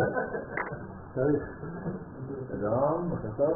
צריך. שלום, בוקר טוב.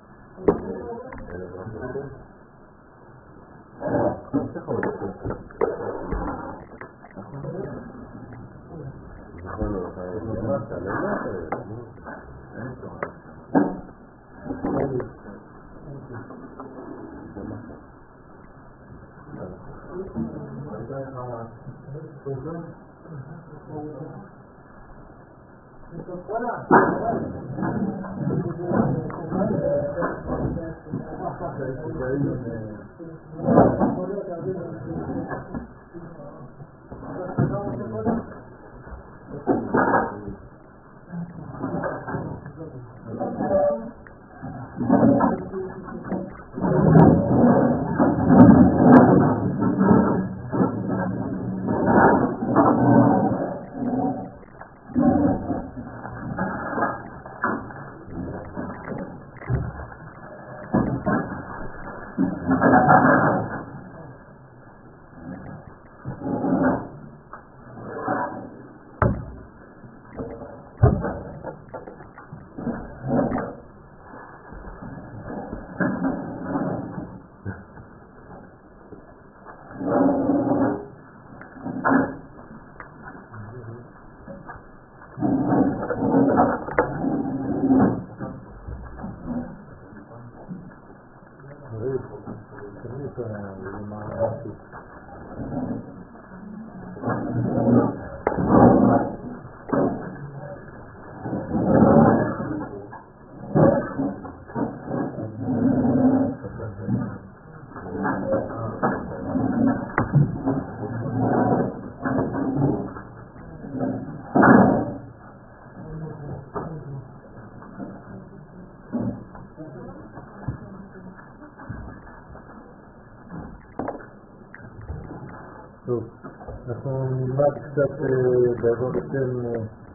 טוב, אנחנו נלמד קצת בעזרת השם,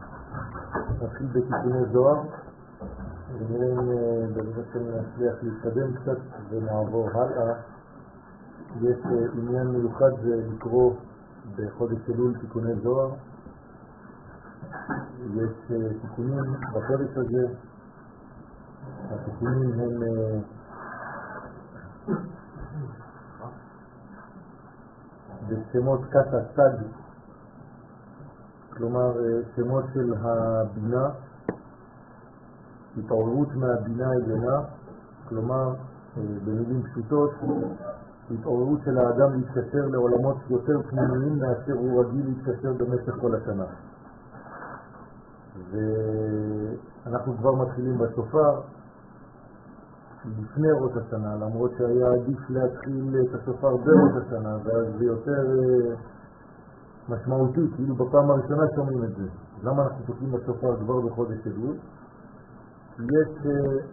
נתחיל בתיקוני זוהר ונראה אם בעזרת השם נצליח להתקדם קצת ונעבור הלאה. יש עניין מיוחד זה לקרוא בחודש אלול תיקוני זוהר. יש תיקונים בחודש הזה, התיקונים הם בשמות קטע סד, כלומר שמות של הבינה, התעוררות מהבינה העליונה, כלומר במילים פשוטות, התעוררות של האדם להתקשר לעולמות יותר פנימיים מאשר הוא רגיל להתקשר במשך כל השנה. ואנחנו כבר מתחילים בשופר לפני ראש השנה, למרות שהיה עדיף להתחיל את השופר בראש השנה, ואז זה יותר משמעותי, כאילו בפעם הראשונה שומעים את זה. למה אנחנו תוקעים בשופר כבר בחודש אלול? כי יש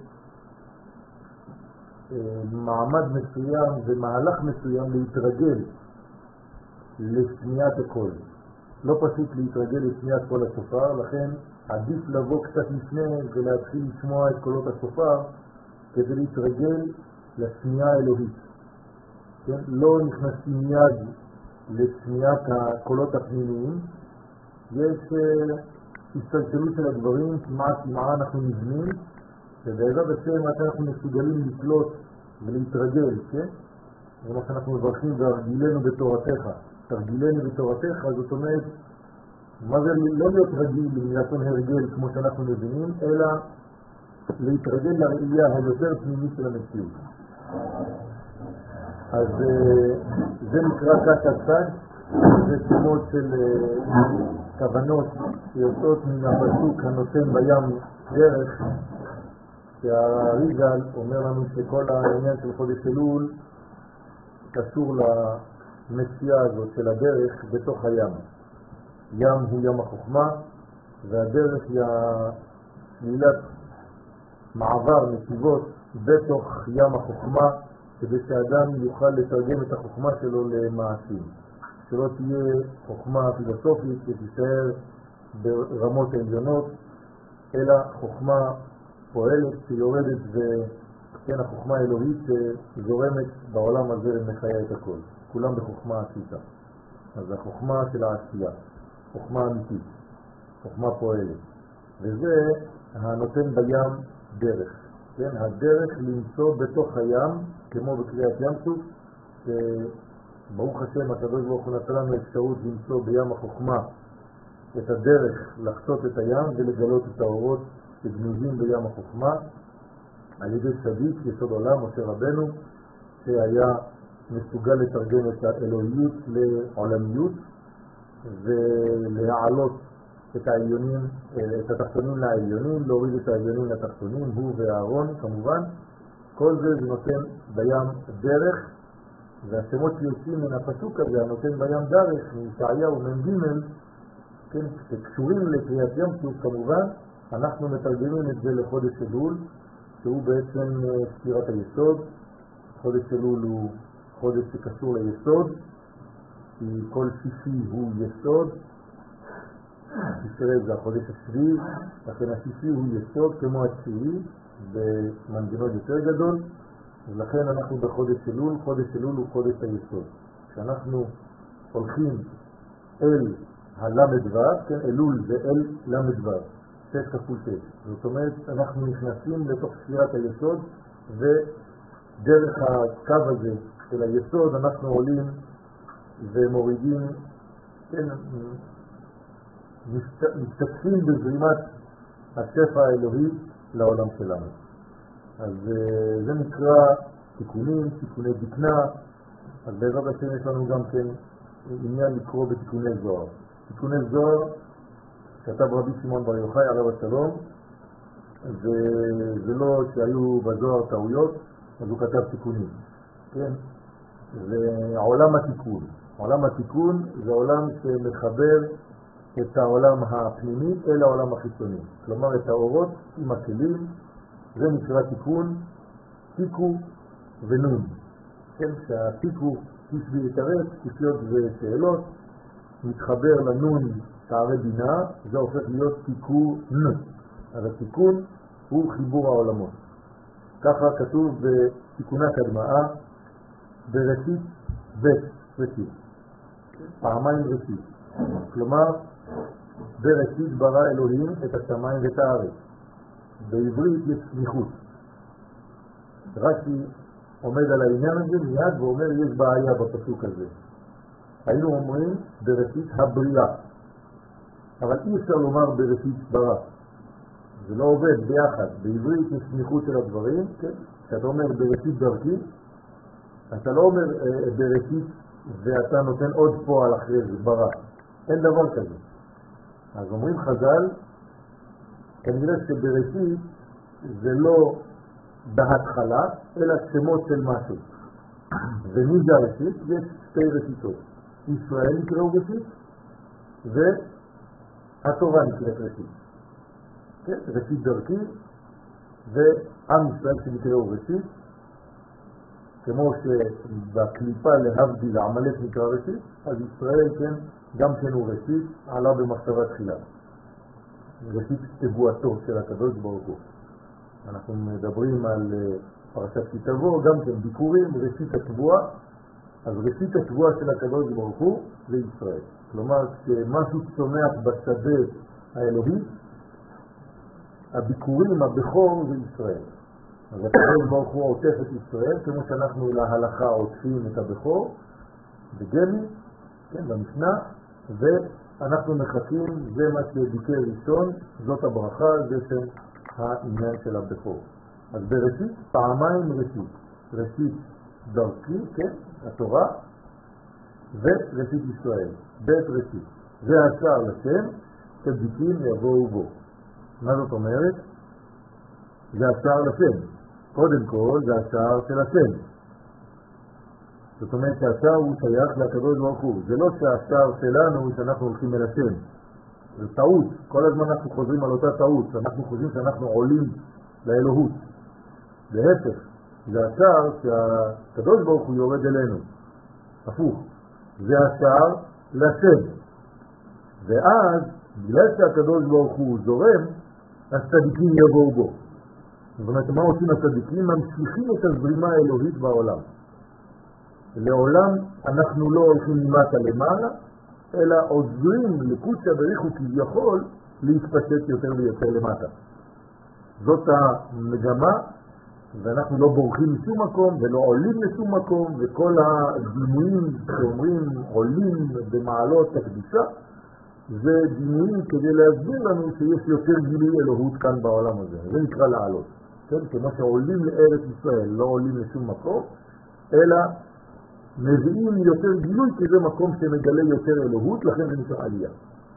מעמד מסוים ומהלך מסוים להתרגל לשמיעת הקול. לא פשוט להתרגל לשמיעת קול השופר, לכן עדיף לבוא קצת לפני ולהתחיל לשמוע את קולות השופר כדי להתרגל לשמיעה האלוהית. כן? לא נכנסים מיד לשמיעת הקולות הפנימיים, יש הסתלשלות של הדברים, כמעט אנחנו נבנים, ובעזרת השם אנחנו מסוגלים לקלוט ולהתרגל, כן? ומה שאנחנו מברכים והרגילנו בתורתך. תרגילנו בתורתך, זאת אומרת, מה זה לא להיות רגיל מלשון הרגל כמו שאנחנו מבינים, אלא להתרגל לראייה היותר פנימית של המציאות. אז זה נקרא קטע סד, זה שמות של כוונות שיוצאות מן הפסוק הנותן בים דרך, שהריגל אומר לנו שכל העניין של חודש אלול קשור למציאה הזאת של הדרך בתוך הים. ים הוא ים החוכמה, והדרך היא שלילת מעבר נתיבות בתוך ים החוכמה, כדי שאדם יוכל לתרגם את החוכמה שלו למעשים. שלא תהיה חוכמה פילוסופית שתישאר ברמות העליונות, אלא חוכמה פועלת שיורדת, וכן החוכמה האלוהית שזורמת בעולם הזה ומחיה את הכל. כולם בחוכמה עשיתה. אז החוכמה של העשייה, חוכמה אמיתית, חוכמה פועלת. וזה הנותן בים דרך. כן, הדרך למצוא בתוך הים, כמו בקריאת ים סוף, ברוך השם, הקדוש ברוך הוא נתן לנו אפשרות למצוא בים החוכמה את הדרך לחצות את הים ולגלות את האורות שגנוזים בים החוכמה על ידי צדיק יסוד עולם, משה רבנו, שהיה מסוגל לתרגם את האלוהיות לעולמיות ולהעלות את העליונים, את התחתונים לעליונים, להוריד את העליונים לתחתונים, הוא והארון כמובן. כל זה נותן בים דרך, והשמות שיוצאים מן הפסוק הזה, הנותן בים דרך, מישעיהו מ"ג, כן, שקשורים לקריאת ים סוף כמובן, אנחנו מתרגמים את זה לחודש אלול, שהוא בעצם ספירת היסוד. חודש אלול הוא חודש שקשור ליסוד, כי כל שישי הוא יסוד, תשרה זה החודש השביעי, לכן השישי הוא יסוד כמו התשיעי במנגנון יותר גדול, ולכן אנחנו בחודש אלול. חודש אלול הוא חודש היסוד. כשאנחנו הולכים אל הל"ו, כן, אלול זה אל ל"ו, 6 כפול 6. זאת אומרת, אנחנו נכנסים לתוך ספירת היסוד, ודרך הקו הזה של היסוד אנחנו עולים ומורידים, כן, משתתפים בזרימת השפע האלוהי לעולם שלנו. אז זה נקרא תיקונים, תיקוני דקנה. אז בעזרת השם יש לנו גם כן עניין לקרוא בתיקוני זוהר. תיקוני זוהר כתב רבי שמעון בר יוחאי עליו השלום, וזה לא שהיו בזוהר טעויות, אז הוא כתב תיקונים. כן? זה עולם התיקון. עולם התיקון זה עולם שמחבר את העולם הפנימי אל העולם החיצוני. כלומר את האורות עם הכלים, זה נקרא תיקון, תיקו ונון. כן, שהתיקו תשבי יתרץ, תשיות ושאלות, מתחבר לנון שערי בינה, זה הופך להיות תיקון. אז התיקון הוא חיבור העולמות. ככה כתוב בתיקונת הדמאה, בראשית בית ראשית. פעמיים ראשית. כלומר, בראשית ברא אלוהים את השמיים ואת הארץ. בעברית יש סמיכות. רש"י עומד על העניין הזה מיד ואומר יש בעיה בפסוק הזה. היינו אומרים בראשית הבריאה, אבל אי אפשר לומר בראשית ברא. זה לא עובד ביחד. בעברית יש סמיכות של הדברים, כן? כשאתה אומר בראשית דרכי, אתה לא אומר בראשית ואתה נותן עוד פועל אחרי זה, ברא. אין דבר כזה. אז אומרים חז"ל, כנראה שבראשית זה לא בהתחלה, אלא שמות של משהו. ומי זה הראשית? יש שתי ראשיתות. ישראל נקראו ראשית, והתורה נקראת ראשית. כן? ראשית דרכי, ועם ישראל שנקראו ראשית, כמו שבקליפה להבדיל עמלק נקרא ראשית, אז ישראל כן, גם כן הוא ראשית, עלה במחשבה תחילה. ראשית תבואתו של הקדוש ברוך הוא. אנחנו מדברים על פרשת כי תבוא, גם כן ביקורים, ראשית התבואה. אז ראשית התבואה של הקדוש ברוך הוא זה ישראל. כלומר, כשמשהו צומח בשדה האלוהי, הביקורים, הבכור זה ישראל. אז הקדוש ברוך הוא עוטף את ישראל, כמו שאנחנו להלכה עוטפים את הבכור, בגמי, כן, במשנה, ואנחנו מחכים, זה מה שביקר ראשון, זאת הברכה, זה של העניין של הבכור. אז בראשית, פעמיים ראשית. ראשית דרכי, כן, התורה, וראשית ישראל. בית ראשית. זה השער לשם, צדיקים יבואו בו. מה זאת אומרת? זה השער לשם. קודם כל, זה השער של השם. זאת אומרת שהשער הוא שייך לקדוש ברוך הוא. זה לא שהשער שלנו שאנחנו הולכים אל השם. זה טעות. כל הזמן אנחנו חוזרים על אותה טעות. אנחנו חושבים שאנחנו עולים לאלוהות. להפך, זה השער שהקדוש ברוך הוא יורד אלינו. הפוך. זה השער לשם. ואז, בגלל שהקדוש ברוך הוא זורם, הצדיקים יבואו בו. זאת אומרת, מה עושים הצדיקים? ממשיכים את הזרימה האלוהית בעולם. לעולם אנחנו לא הולכים למטה למעלה, אלא עוזרים לקודשא בריך הוא כביכול להתפשט יותר ויותר למטה. זאת המגמה, ואנחנו לא בורחים משום מקום ולא עולים לשום מקום, וכל הדימויים שאומרים עולים במעלות הקדושה, זה דימויים כדי להסביר לנו שיש יותר גילוי אלוהות כאן בעולם הזה. זה נקרא לעלות. כן? כמו שעולים לארץ ישראל, לא עולים לשום מקום, אלא מביאים יותר גילוי, כי זה מקום שמגלה יותר אלוהות, לכן זה נקרא עלייה.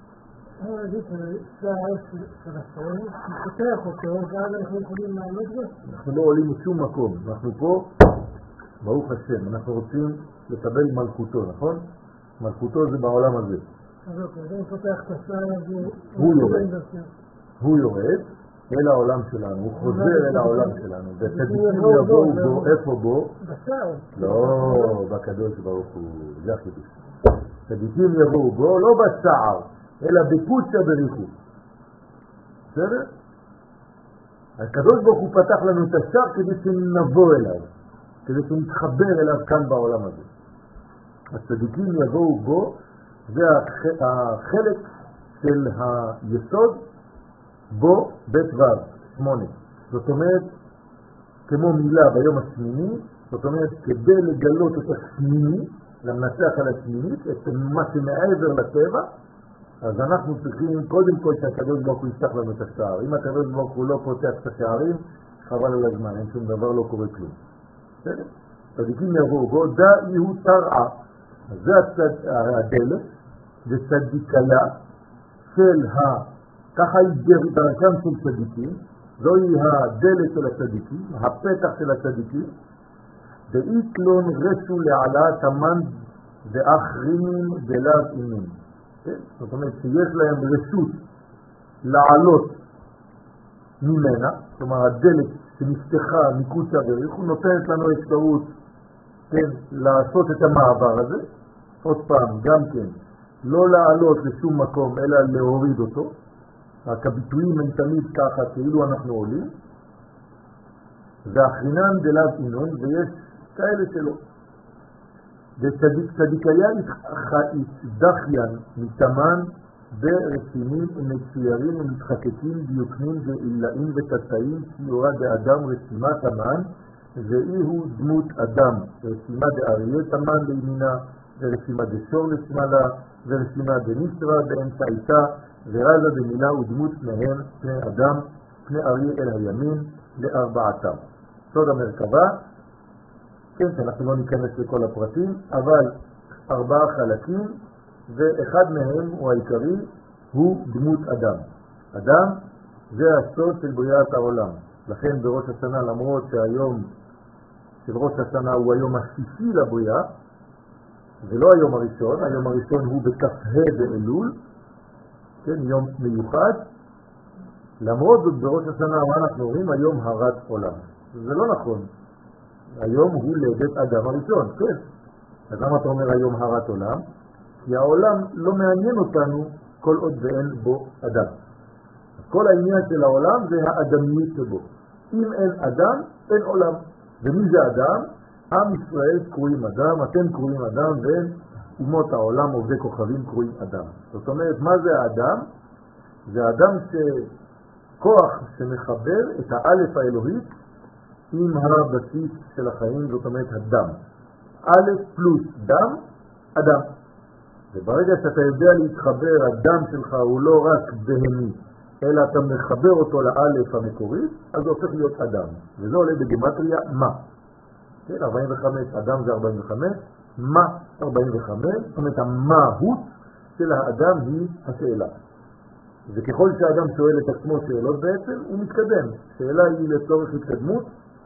זה העץ של הסרט, מפתח אותו, ואז אנחנו יכולים לעלות בו? אנחנו לא עולים לשום מקום, אנחנו פה, ברוך השם, אנחנו רוצים לקבל מלכותו, נכון? מלכותו זה בעולם הזה. אז אוקיי, זה מפתח את הסרט, הוא יורד אל העולם שלנו, הוא חוזר אל העולם שלנו, וצדיקים יבואו בו, איפה בו? בסרט. לא, בקדוש ברוך הוא, זה החידוש. צדיקים יבואו בו, לא בצער, אלא בקודשא בריחו. בסדר? הקדוש ברוך הוא פתח לנו את השער כדי שנבוא אליו, כדי שנתחבר אליו כאן בעולם הזה. הצדיקים יבואו בו, זה החלק של היסוד בו בית ו' 8. זאת אומרת, כמו מילה ביום השמיני, זאת אומרת, כדי לגלות את השמיני, למנצח על השמינית, את מה שמעבר לטבע, אז אנחנו צריכים קודם כל שהקדוש ברוך הוא יפתח לנו את השער. אם הקדוש ברוך הוא לא פותח את השערים, חבל על הזמן, אין שום דבר, לא קורה כלום. בסדר? צדיקים יבואו בו, דא יהוא תרעה. אז זה הדלת, זה צדיקיה של ככה היא דרכם של צדיקים, זוהי הדלת של הצדיקים, הפתח של הצדיקים, ואיתלון רשו לעלת המן ואחרים דלת אימים. זאת אומרת שיש להם רשות לעלות ממנה, כלומר הדלת שנפתחה מקודשא בריחו נותנת לנו אפשרות לעשות את המעבר הזה, עוד פעם גם כן, לא לעלות לשום מקום אלא להוריד אותו, רק הביטויים הם תמיד ככה כאילו אנחנו עולים, ואחרינן דלת אינון, ויש כאלה שלא. וצדיקיה דחיין מתאמן ברסימים ומצוירים ומצחקקים דיוקנים ועילאים ותתאים ציורה באדם רסימה תמן, ואי הוא דמות אדם, רסימה דאריה תמן לימינה, ורסימה דשור לשמאלה, ורסימה דניסרה באמצעיתה, ורזה במילה ודמות פניהם, פני אדם, פני אריה אל הימין, לארבעתם. סוד המרכבה, כן, שאנחנו לא ניכנס לכל הפרטים, אבל 4 חלקים, ואחד מהם, הוא העיקרי, הוא דמות אדם. אדם זה הסוד של בריאת העולם. לכן בראש השנה, למרות שהיום של ראש השנה הוא היום השישי לבריאה, זה לא היום הראשון, היום הראשון הוא בכ"ה באלול, כן, יום מיוחד, למרות זאת בראש השנה, מה אנחנו אומרים? היום הרת עולם. זה לא נכון. היום הוא לידת אדם הראשון, כן. אז למה אתה אומר היום הרת עולם? כי העולם לא מעניין אותנו כל עוד ואין בו אדם. אז כל העניין של העולם זה האדמיות שבו. אם אין אדם, אין עולם. ומי זה אדם? עם ישראל קרואים אדם, אתם קרואים אדם, ואומות העולם עובדי כוכבים קרואים אדם. זאת אומרת, מה זה האדם? זה האדם שכוח שמחבר את האלף האלוהית עם הבסיס של החיים, זאת אומרת הדם. א' פלוס דם, אדם. וברגע שאתה יודע להתחבר, הדם שלך הוא לא רק בהמי, אלא אתה מחבר אותו לאלף המקורית, אז זה הופך להיות אדם. וזה עולה בגמטריה מה. כן, 45, אדם זה 45, מה 45, זאת אומרת המהות של האדם היא השאלה. וככל שהאדם שואל את עצמו שאלות בעצם, הוא מתקדם. שאלה היא לצורך התקדמות,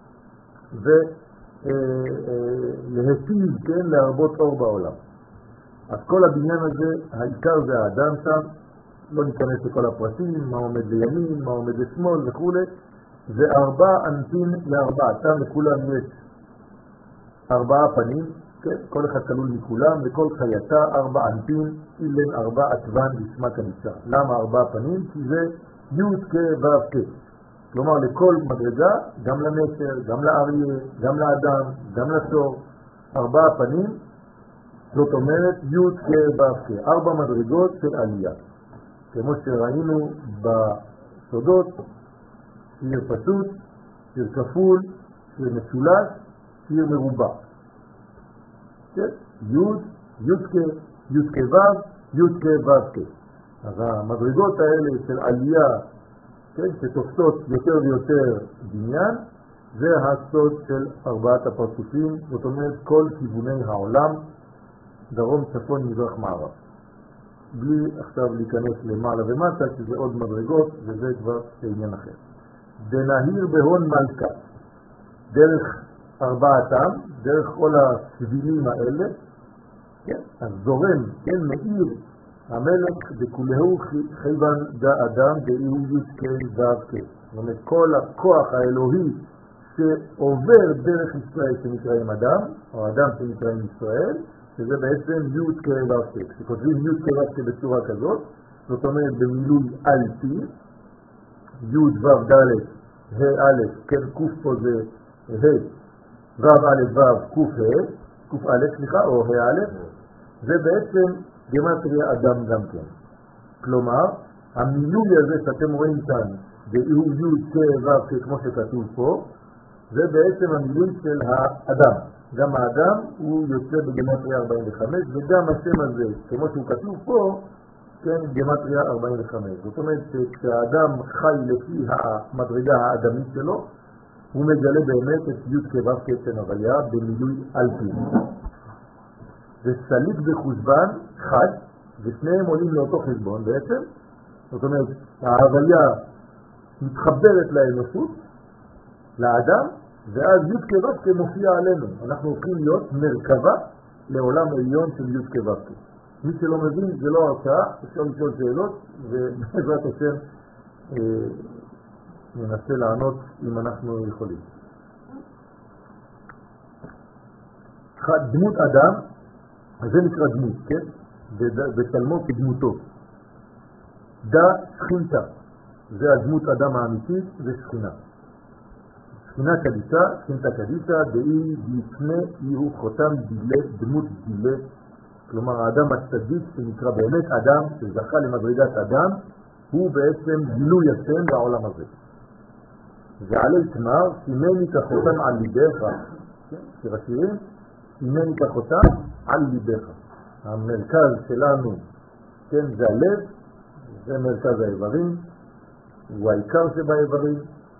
ולהטיב, כן, להרבות אור בעולם. אז כל הבניין הזה, העיקר זה האדם שם, לא ניכנס לכל הפרטים, מה עומד לימין, מה עומד לשמאל וכו'. זה 4 אנפין לארבעתם, לכולם יש 4 פנים, כן, כל אחד כלול מכולם, וכל חייתה 4 אנפין, אילן 4 עטבן בשמה קדישה. למה 4 פנים? כי זה י' כ' ו' כ'. כלומר, לכל מדרגה, גם לנשר, גם לאריה, גם לאדם, גם לשור, 4 פנים, זאת אומרת י' כ' ו' כ', 4 מדרגות של עלייה. כמו שראינו בסודות, שיר פשוט, שיר כפול, שיר משולש, שיר מרובע. כן? י' כ' ו'. אז המדרגות האלה של עלייה, כן, שתופסות יותר ויותר בניין, זה הסוד של ארבעת הפרצופים, זאת אומרת כל כיווני העולם, דרום, צפון, מזרח, מערב. בלי עכשיו להיכנס למעלה ומטה, שזה עוד מדרגות, וזה כבר עניין אחר. דנהיר בהון מלכה, דרך ארבעתם, דרך כל הסבילים האלה, כן, אז זורם, כן, מאיר המלך בכולהו חייבן דה אדם דאיהו י' כ'. זאת אומרת, כל הכוח האלוהי שעובר דרך ישראל שנקראים אדם, או אדם שנקראים ישראל, שזה בעצם י' כ'. כשכותבים י' כ' בצורה כזאת, זאת אומרת במילוי אלפי, י' ו' ד' ה' א', כן, ק' פה זה ה', ו' א' ו' ק' א', או ה' א', זה בעצם גמטריה אדם גם כן. כלומר, המילוי הזה שאתם רואים כאן, דאיהו י' כ' ו' כמו שכתוב פה, זה בעצם המילוי של האדם. גם האדם הוא יוצא בגמטריה 45, וגם השם הזה, כמו שהוא כתוב פה, כן, גמטריה 45. זאת אומרת שכשהאדם חי לפי המדרגה האדמית שלו, הוא מגלה באמת את י' כ' ו' כ' הוויה במילוי אלפי. זה סליק בחושבן חד, ושניהם עולים לאותו חשבון בעצם. זאת אומרת, ההוויה מתחברת לאנושות, לאדם, ואז י' כ' ו' כ' מופיע עלינו. אנחנו הולכים להיות מרכבה לעולם עליון של י' כ' ו' כ'. מי שלא מבין, זה לא הרצאה, אפשר לשאול שאלות, ובעזרת השם ננסה לענות אם אנחנו יכולים. דמות אדם, אז זה נקרא דמות, כן? וצלמו כדמותו. דה שכינתה, זה הדמות אדם האמיתית, זה שכינה. שכינה קדישה, שכינתה קדישה, דאי בפני יהיו חותם דילה, דמות דילה. כלומר, האדם הצדיק שנקרא באמת אדם, שזכה למדרגת אדם, הוא בעצם גילוי השם בעולם הזה. ועלי תמר, סימני כחותם על ליבך, שיר השירים, סימני כחותם על ליבך. המרכז שלנו, כן, זה הלב, זה מרכז האיברים, הוא העיקר שבאיברים,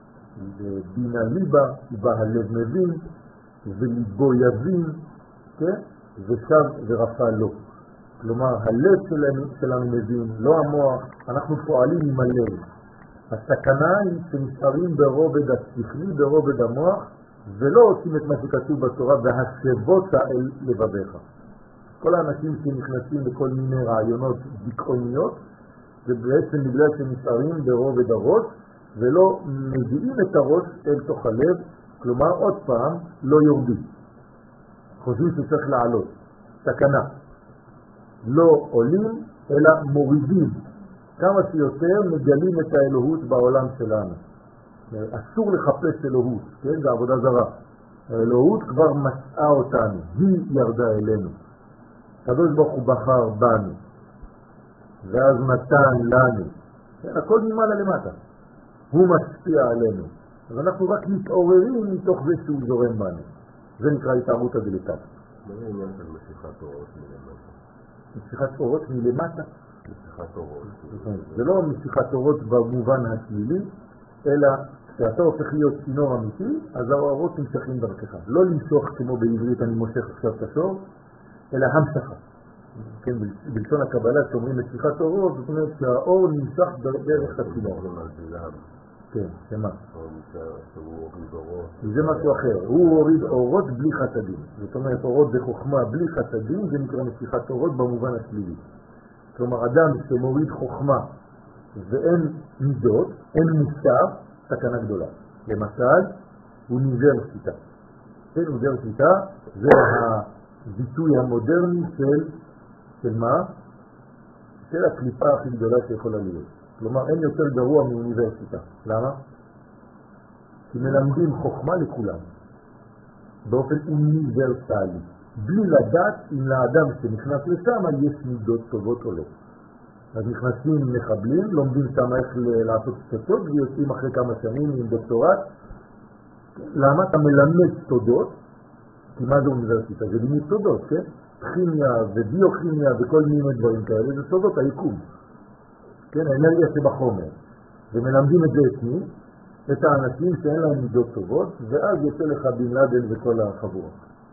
בינה ליבה, בה הלב מבין, וליבו יבין, כן, ושב ורפא לו. כלומר, הלב שלנו מבין, לא המוח, אנחנו פועלים עם הלב. הסכנה היא שנשארים ברובד השכלי, ברובד המוח, ולא עושים את מה שכתוב בתורה, והשבות אל לבביך. כל האנשים שנכנסים בכל מיני רעיונות דיכאוניות, זה בעצם בגלל שנשארים ברובד הראש, ולא מביאים את הראש אל תוך הלב, כלומר עוד פעם לא יורדים. חושבים שצריך לעלות. סכנה. לא עולים, אלא מורידים. כמה שיותר מגלים את האלוהות בעולם שלנו. אסור לחפש אלוהות, כן? זה עבודה זרה. האלוהות כבר מצאה אותנו, היא ירדה אלינו. הקדוש ברוך הוא בחר בנו, ואז נתן לנו. כן, הכל ממעלה למטה. הוא משפיע עלינו. אז אנחנו רק מתעוררים מתוך זה שהוא זורם בנו. זה נקרא התערות הדלתת. מה זה עניין של משיכת אורות מלמטה? משיכת אורות מלמטה? משיכת אורות. זה לא משיכת אורות במובן השלילי, אלא כשאתה הופך להיות צינור אמיתי, אז האורות נמשכים דרכך. לא למשוך כמו בעברית אני מושך עכשיו את השור, אלא המשכה. כן, בלשון הקבלה שאומרים משיכת אורות, זאת אומרת שהאור נמשך דרך הצינור. כן, שמה? שהוא הוריד אורות. זה משהו אחר, הוא הוריד אורות בלי חסדים. זאת אומרת, אורות בחוכמה בלי חסדים, זה נקרא משיכת אורות במובן השלילי. כלומר, אדם שמוריד חוכמה ואין מידות, אין מוסר, סכנה גדולה. למשל, אוניברסיטה. כן, אוניברסיטה זה הביטוי המודרני של מה? של הקליפה הכי גדולה שיכולה להיות. כלומר, אין יותר גרוע מאוניברסיטה. למה? כי מלמדים חוכמה לכולם, באופן אוניברסלי, בלי לדעת אם לאדם שנכנס לשם יש מידות טובות או לא. אז נכנסים מחבלים, לומדים שם איך לעשות פצצות, ויוצאים אחרי כמה שנים עם דוקטורט. למה? אתה מלמד סודות, כי מה זה אוניברסיטה? זה לימוד סודות, כן? כימיה וביוכימיה וכל מיני דברים כאלה, זה סודות היקום. כן, האנרגיה שבחומר. ומלמדים את זה את מי? את האנשים שאין להם מידות טובות, ואז יוצא לך בן לאדן וכל החבורה.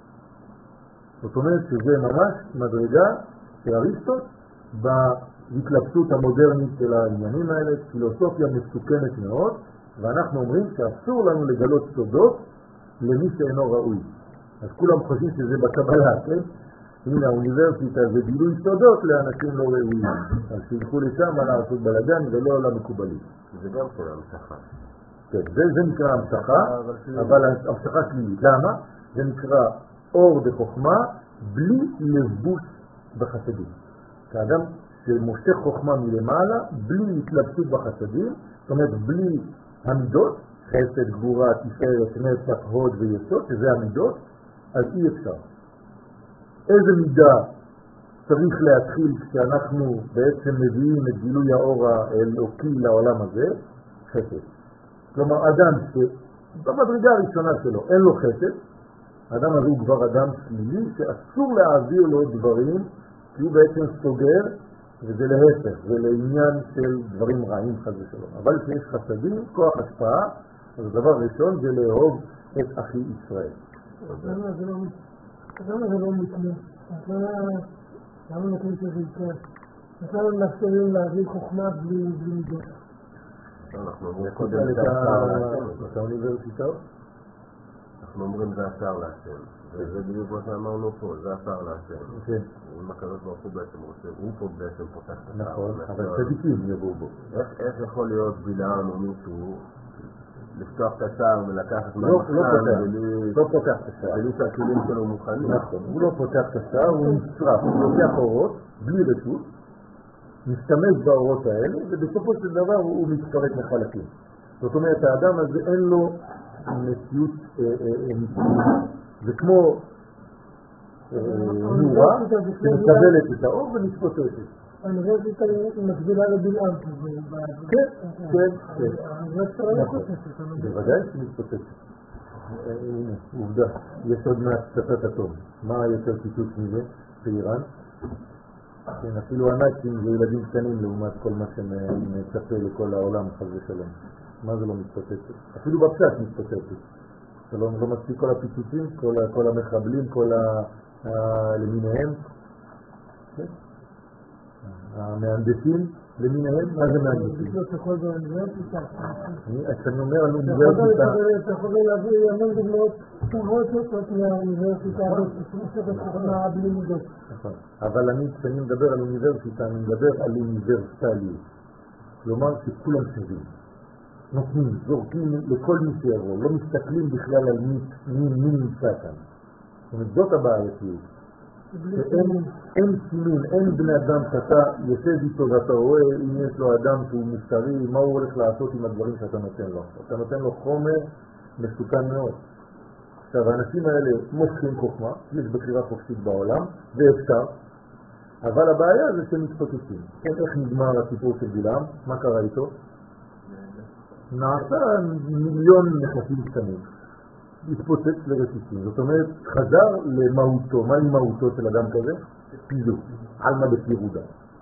זאת אומרת שזה ממש מדרגה של אריסטו בהתלבטות המודרנית של העניינים האלה, פילוסופיה מסוכנת מאוד, ואנחנו אומרים שאסור לנו לגלות סודות למי שאינו ראוי. אז כולם חושבים שזה בקבלה, כן? הנה האוניברסיטה זה גילוי סודות לאנשים לא ראויים. אז שילכו לשם לעשות בלגן ולא למקובלים. זה גם של המשכה. כן, זה נקרא המשכה, אבל המשכה שלילית. למה? זה נקרא אור בחוכמה בלי לבוש בחסדים. כאדם שמושך חוכמה מלמעלה, בלי התלבטות בחסדים, זאת אומרת בלי המידות, חסד, גבורה, תפארת, נצח, הוד ויסוד, שזה המידות, אז אי אפשר. איזה מידה צריך להתחיל כשאנחנו בעצם מביאים את גילוי האור האלוקי לעולם הזה? חסד. כלומר, אדם שבמדרגה הראשונה שלו אין לו חסד, האדם הזה הוא כבר אדם שלילי שאסור להעביר לו דברים, כי הוא בעצם סוגר, וזה להפך, זה לעניין של דברים רעים חס ושלום. אבל כשיש חסדים, כוח השפעה, אז הדבר הראשון זה לאהוב את אחי ישראל. למה זה לא מתנה? למה נותנים שזה יקרה? למה מאפשרים להביא חוכמה בלי מידות? אנחנו אומרים קודם זה אפשר להשם. את האוניברסיטאות? אנחנו אומרים זה אפשר להשם. וזה בדיוק מה שאמרנו פה, זה אפשר להשם. כן. אם הקדוש ברוך הוא בעצם רוצה, הוא פה בעצם פותח את השער. נכון, אבל צדיקים יבואו בו. איך יכול להיות בלעם או מישהו לפתוח את השער ולקחת לא פותח את השער. בלי שהכלים שלו מוכנים? נכון, הוא לא פותח את השער, הוא נצרף, הוא לוקח אורות, בלי רשות, משתמש באורות האלה, ובסופו של דבר הוא מתפרק לחלקים. זאת אומרת, האדם הזה אין לו מציאות אמיתית. זה כמו נורה שמקבלת את האור ונתפוצצת. האוניברסיטה מקבילה לבלעם כזה. כן, כן, כן. האוניברסיטה לא מתפוצצת. בוודאי שמתפוצצת. הנה, עובדה, יש עוד מעט פצצת אטום. מה יותר פיצוץ מזה באיראן? כן, אפילו הנאצים זה ילדים קטנים לעומת כל מה שמצפה לכל העולם חס ושלום. מה זה לא מתפוצצת? אפילו בפשט מתפוצצת. לא מספיק כל הפיצוצים, כל המחבלים, כל למיניהם. המהנדסים למיניהם, מה זה מהנדסים? אתה יכול באוניברסיטה. אני אומר על אוניברסיטה. אתה יכול להביא המון דוגמאות טובות יותר מהאוניברסיטה, מה בלי מידות. נכון, אבל כשאני מדבר על אוניברסיטה, אני מדבר על אוניברסליות. כלומר שכולם שווים. נותנים, זורקים לכל מי שיבוא, לא מסתכלים בכלל על מי נמצא כאן. זאת אומרת, זאת הבעייתיות. אין סימון, אין בני אדם שאתה יושב איתו ואתה רואה אם יש לו אדם שהוא מוסרי, מה הוא הולך לעשות עם הדברים שאתה נותן לו. אתה נותן לו חומר מסוכן מאוד. עכשיו, האנשים האלה מושכים חוכמה, יש בחירה חופשית בעולם, ואפשר, אבל הבעיה זה שהם מתפוצצים. כן, איך נגמר הסיפור של בלעם? מה קרה איתו? נעשה מיליון נכסים קטנים. התפוצץ לרסיסים. זאת אומרת, חזר למהותו. מהי מהותו של אדם כזה? פיזור. עלמא בפירודה.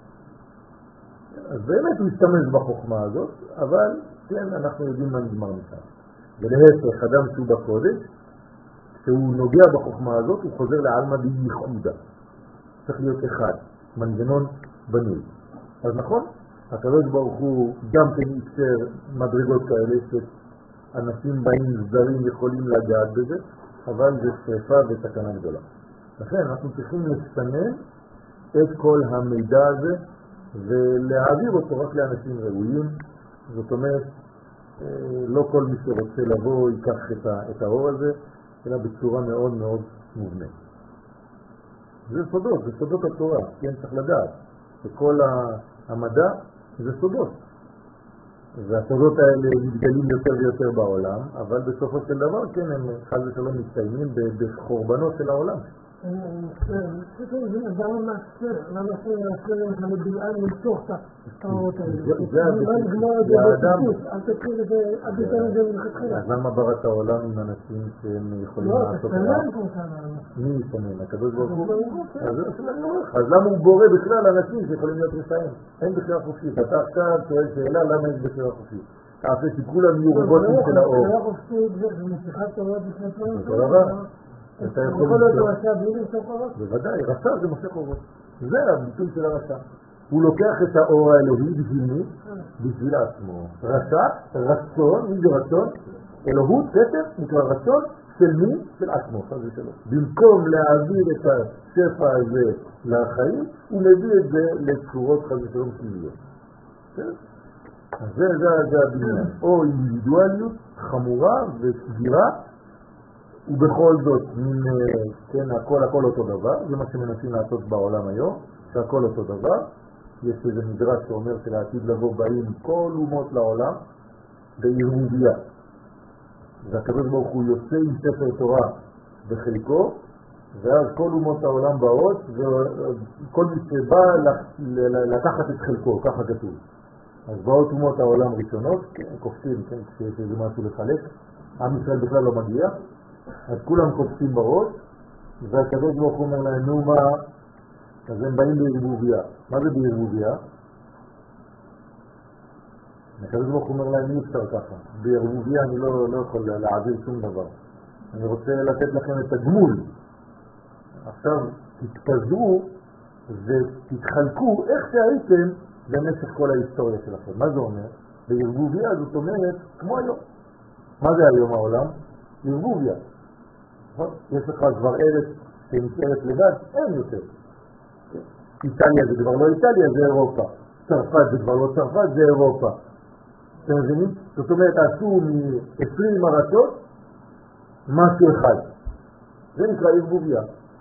אז באמת הוא השתמש בחוכמה הזאת, אבל כן, אנחנו יודעים מה נגמר מכאן. ולהפך, אדם שהוא בקודש, כשהוא נוגע בחוכמה הזאת, הוא חוזר לעלמא בייחודה. צריך להיות אחד, מנגנון בנוי. אז נכון, הקדוש ברוך הוא גם כן ייצר מדרגות כאלה שאנשים באים זרים יכולים לגעת בזה, אבל זה שריפה וסכנה גדולה. לכן אנחנו צריכים לסנן את כל המידע הזה ולהעביר אותו רק לאנשים ראויים. זאת אומרת, לא כל מי שרוצה לבוא ייקח את האור הזה, אלא בצורה מאוד מאוד מובנית. זה סודות התורה, כן, צריך לדעת. וכל המדע זה סודות. והסודות האלה מתגלים יותר ויותר בעולם, אבל בסופו של דבר, כן, הם חד ושלום מסתיימים בחורבנות של העולם. זה אדם מאסר, למה מאסר לך לבלען למשוך את האורות האלה? זה נגמר את זה בסיפוס, אל תתחיל את זה, אל תתן את זה מלכתחילה. אז למה בראת העולם עם אנשים שהם יכולים לעשות רע? לא, אתה סנן מי סנן? הקדוש ברוך הוא? אז למה הוא בורא בכלל אנשים שיכולים להיות רשעים? אין בחירה חופשית. אתה עכשיו שואל שאלה למה אין בחירה חופשית. תעשה שכולם יהיו רובוטים של האור. בחירה חופשית זה משיכת תורות לפני תורות. אותו דבר. אתה יכול להיות רשע בלי למשוך אורות? בוודאי, רשע זה מושך אורות. זה הביטוי של הרשע. הוא לוקח את האור האלוהי בשביל בשביל עצמו. רשע, רצון, מי זה רצון? אלוהות, כתר, נקרא רצון של מי? של עצמו. במקום להעביר את השפע הזה לחיים, הוא מביא את זה לצורות חזקות שליליות. אז זה הבניין. או אינדיבידואליות חמורה וסגירה, ובכל זאת, כן, הכל אותו דבר, זה מה שמנסים לעשות בעולם היום, שהכל אותו דבר. יש איזה מדרש שאומר שלעתיד לבוא באים כל אומות לעולם בערבוביה. והקדוש ברוך הוא יוצא עם ספר תורה בחלקו, ואז כל אומות העולם באות, וכל מי שבא לקחת את חלקו, ככה כתוב. אז באות אומות העולם ראשונות, כן, קופצים, כן, כשיש איזה משהו לחלק, עם ישראל בכלל לא מגיע, אז כולם קופצים בראש, והקדוש ברוך הוא אומר להם, נו מה, אז הם באים בערבוביה. מה זה בערבוביה? הקדוש ברוך הוא אומר להם, אי אפשר ככה. בערבוביה אני לא יכול להעביר שום דבר. אני רוצה לתת לכם את הגמול. עכשיו תתפזרו ותתחלקו איך שהייתם במשך כל ההיסטוריה שלכם. מה זה אומר? בערבוביה זאת אומרת כמו היום. מה זה היום העולם? ערבוביה. יש לך כבר ארץ שנשארת לבד, אין יותר. איטליה זה כבר לא איטליה, זה אירופה. צרפת זה כבר לא צרפת, זה אירופה. אתם מבינים? זאת אומרת, עשו מ-20 ארצות משהו אחד. זה נקרא ערבוביה.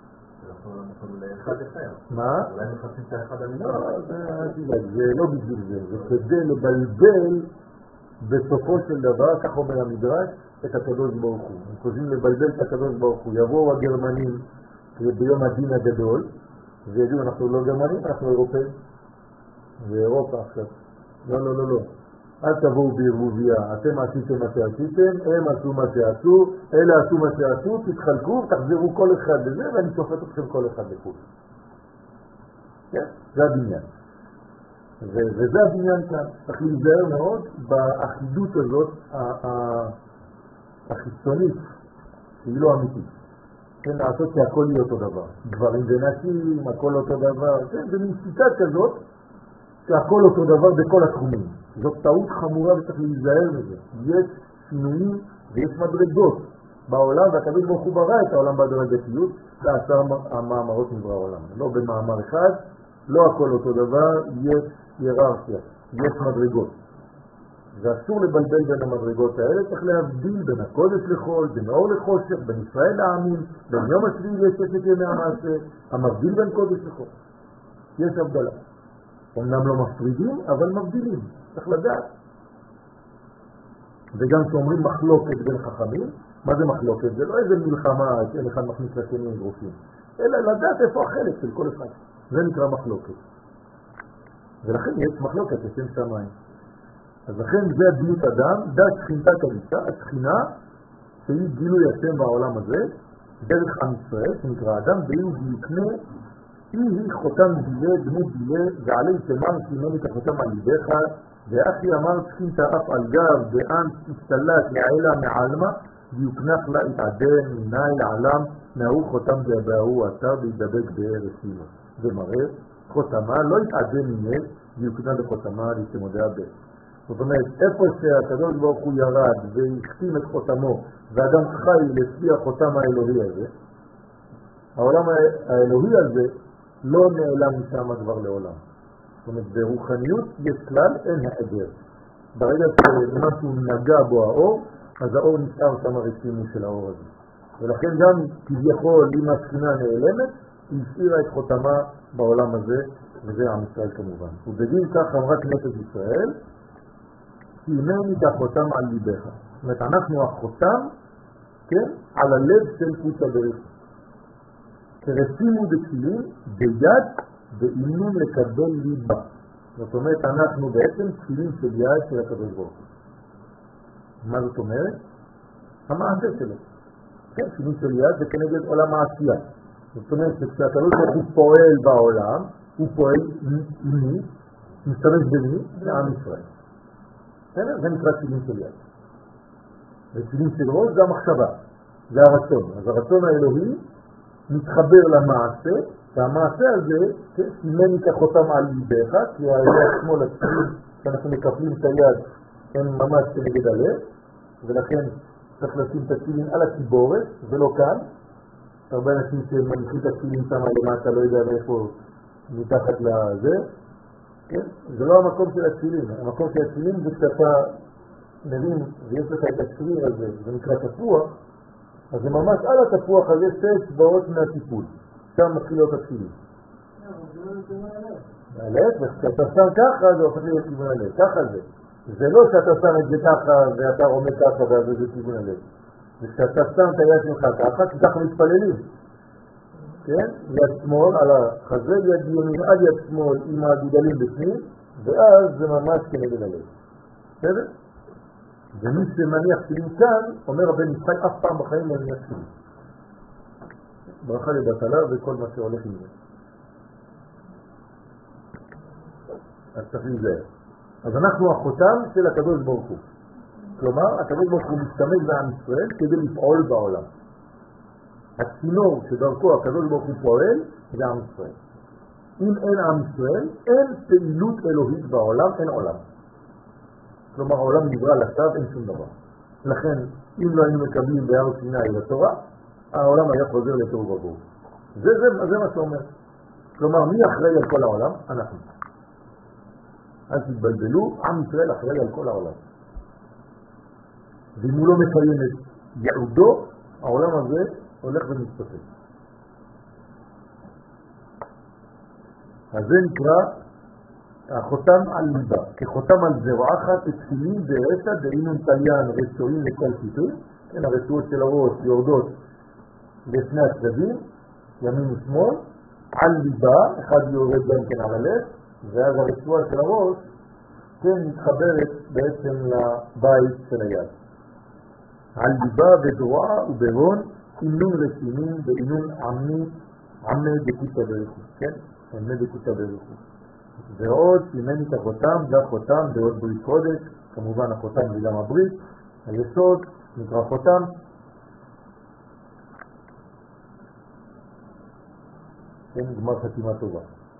מה? אולי מחפשים את האחד המילה? זה לא בשביל זה. זה כדי לבלבל בסופו של דבר, כך אומר המדרש, את הקדוש ברוך הוא. הם חושבים לבלבל את הקדוש ברוך הוא. יבואו הגרמנים ביום הדין הגדול, ויגידו, אנחנו לא גרמנים, אנחנו אירופאים. זה אירופה עכשיו. לא. אל תבואו בערבוביה. אתם עשיתם מה שעשיתם, הם עשו מה שעשו, אלה עשו מה שעשו, תתחלקו, תחזרו כל אחד לזה, ואני שופט אתכם כל אחד לכול. כן? זה הבניין. וזה הבניין כאן. צריך להיזהר מאוד באחידות הזאת החיצונית, שהיא לא אמיתית. כן, לעשות שהכל יהיה אותו דבר. גברים ונשים, הכל אותו דבר. כן, זה מין שיטה כזאת, שהכל אותו דבר בכל התחומים. זאת טעות חמורה וצריך להיזהר מזה. יש שינויים ויש מדרגות בעולם, והקדוש ברוך הוא ברא את העולם בהדרגתיות, ועשה המאמרות נברא העולם. לא במאמר אחד, לא הכל אותו דבר, יש היררכיה, יש מדרגות. ואסור לבלבל בין המדרגות האלה, צריך להבדיל בין הקודש לחול, בין האור לחושך, בין ישראל לעמים, בין יום השביעי לששת ימי המעשה, המבדיל בין קודש לחול. יש הבדלה. אמנם לא מפרידים, אבל מבדילים. צריך לדעת. וגם שאומרים מחלוקת בין חכמים, מה זה מחלוקת? זה לא איזה מלחמה שאין אחד מכניס לשני עם גרופים, אלא לדעת איפה החלק של כל אחד. זה נקרא מחלוקת. ולכן יש מחלוקת לשם שמיים. אז לכן זה דמות אדם, דת שכינתה כניסה, השכינה שהיא גילוי השם בעולם הזה, דרך עם ישראל שנקרא אדם, והיא יקנה, היא חותם דילה, דמות דילה, ועלי תמר שימני כחותם על ידיך, ואחי אמר שכינתה אף על גב, ואן תסתלת לעילה מעלמה, ויוקנח לה התעדן מנאי לעלם, נאו חותם דבאו אתה וידבק בארץ אימא. זה מראה, חותמה לא התעדן מנאי, ויוקנה לחותמה לתמודע בית. זאת אומרת, איפה שהקדוש ברוך הוא ירד והחתים את חותמו, ואדם חי לפי החותם האלוהי הזה, העולם האלוהי הזה לא נעלם משם כבר לעולם. זאת אומרת, ברוחניות יש כלל, אין העדר. ברגע שמשהו נגע בו האור, אז האור נשאר שם הרשימו של האור הזה. ולכן גם כביכול, אם השכינה נעלמת, היא השאירה את חותמה בעולם הזה, וזה עם ישראל כמובן. ובדין כך אמרה כנסת ישראל, כי הנני החותם על ליבך. זאת אומרת, אנחנו החותם, כן, על הלב של קודש הבריך. שרשימו בתפילין ביד באימון לקבל ליבה. זאת אומרת, אנחנו בעצם תפילין של יד של הקדוש ברוך הוא. מה זאת אומרת? המעשה שלו. כן, תפילין של יד זה כנגד עולם העשייה. זאת אומרת שכשהקדוש ברוך הוא פועל בעולם, הוא פועל מי? משתמש במי? לעם ישראל. זה נקרא תפילין של יד. ותפילין של ראש זה המחשבה, זה הרצון. אז הרצון האלוהי מתחבר למעשה, והמעשה הזה סימן כחותם על ליבך, כי היד שמאל התפילין שאנחנו מקפלים את היד הם ממש כנגד הלב, ולכן צריך לשים את התפילין על הציבורת ולא כאן. הרבה אנשים שמניחים את התפילין שם למטה, לא יודע מאיפה מתחת לזה, כן? זה לא המקום של התפילין. המקום של התפילין זה כשאתה מבין ויש לך את השריר הזה, זה נקרא תפוח, אז זה ממש על התפוח הזה 6 אצבעות מהטיפול. שם מתחיל להיות התפילין. הלב, כשאתה שם ככה זה הופך להיות כיוון הלב, ככה זה. זה לא שאתה שם את זה ככה ואתה עומד ככה ואז זה כיוון הלב. וכשאתה שם את היד שלך ככה, כי ככה מתפללים. כן? יד שמאל על החזה, יד ימין על יד שמאל עם הגודלים בפנים, ואז זה ממש כנגד הלב. בסדר? ומי שמניח תפילין כאן, אומר הבן יצחק, אף פעם בחיים לא מניח תפילין. ברכה לבטלה וכל מה שהולך עם זה. אז צריך להיזהר. אז אנחנו החותם של הקדוש ברוך הוא. כלומר, הקדוש ברוך הוא משתמש בעם ישראל כדי לפעול בעולם. הצינור שדרכו הקדוש ברוך הוא פועל זה עם ישראל. אם אין עם ישראל, אין פעילות אלוהית בעולם, אין עולם. כלומר, העולם נברא לשווא, אין שום דבר. לכן, אם לא היינו מקבלים בהר סיני לתורה, העולם היה חוזר לתוהו ובוהו. זה מה שאומר. כלומר, מי אחראי על כל העולם? אנחנו. אל תתבלבלו, עם ישראל אחראי על כל העולם. ואם הוא לא מקיים את ייעודו, העולם הזה הולך ומתפתח. אז זה נקרא החותם על ליבה, כחותם על זרועחת תפילין דרסה דאינון תליין רצועים לכל סיפור, כן, הרצועות של הראש יורדות לפני הצדדים, ימין ושמאל, על ליבה, אחד יורד גם כן על הלב, ואז הרצועה של הראש כן מתחברת בעצם לבית של היד. על ליבה בזרוע ובהון, אינון רצינים ואינון עמי דקוטה ברכו, כן? עמי דקוטה ברכו. ועוד סימן את החותם, זה החותם, ועוד ברית קודש, כמובן החותם זה גם הברית, היסוד, נקרא חותם. כן, גמר חתימה טובה.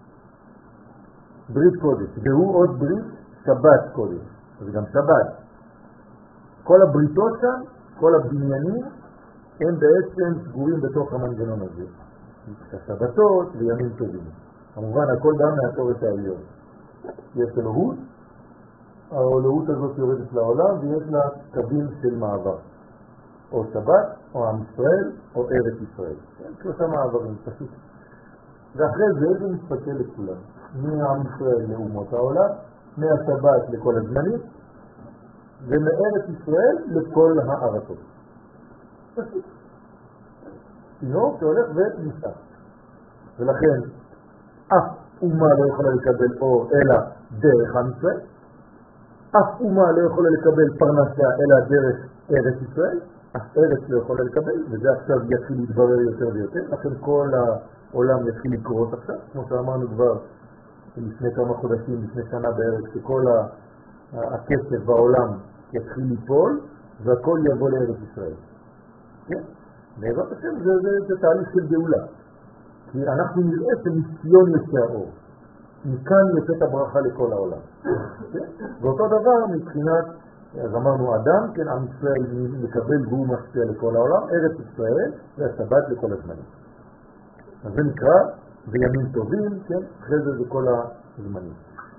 ברית קודש, והוא עוד ברית שבת קודש, זה גם שבת. כל הבריתות כאן, כל הבניינים, הם בעצם סגורים בתוך המנגנון הזה. השבתות וימים טובים. כמובן הכל גם מהתורת העליון. יש אלוהות, האלוהות הזאת יורדת לעולם ויש לה קווים של מעבר. או שבת, או עם ישראל, או ארץ ישראל. שלושה מעברים, פשוט. ואחרי זה מתפצל לכולם. מעם ישראל לאומות העולם, מהשבת לכל הזמנים, ומארץ ישראל לכל הארצות. פשוט. תינוק שהולך ונשאר. ולכן, אף אומה לא יכולה לקבל אור אלא דרך עם ישראל, אף אומה לא יכולה לקבל פרנסה אלא דרך ארץ ישראל, אף ארץ לא יכולה לקבל, וזה עכשיו יתחיל להתברר יותר ויותר, לכן כל העולם יתחיל לקרות עכשיו, כמו שאמרנו כבר לפני כמה חודשים, לפני שנה בערך, שכל הכסף בעולם יתחיל ליפול, והכל יבוא לארץ ישראל. כן? בעזרת השם זה תהליך של גאולה. כי אנחנו נראה שמיסיון יוצא האור. מכאן יוצאת הברכה לכל העולם. ואותו דבר מבחינת, אז אמרנו אדם, כן, עם ישראל מקבל והוא משפיע לכל העולם, ארץ ישראל והשבת לכל הזמנים. אז זה נקרא בימים טובים, כן, אחרי זה כל הזמנים.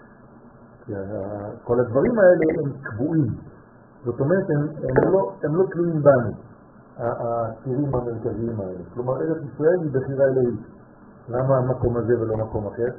כל הדברים האלה הם קבועים. זאת אומרת, הם לא תלויים בנו. הצירים המרכזיים האלה. כלומר, ארץ ישראל היא בחירה אלוהית. למה המקום הזה ולא מקום אחר?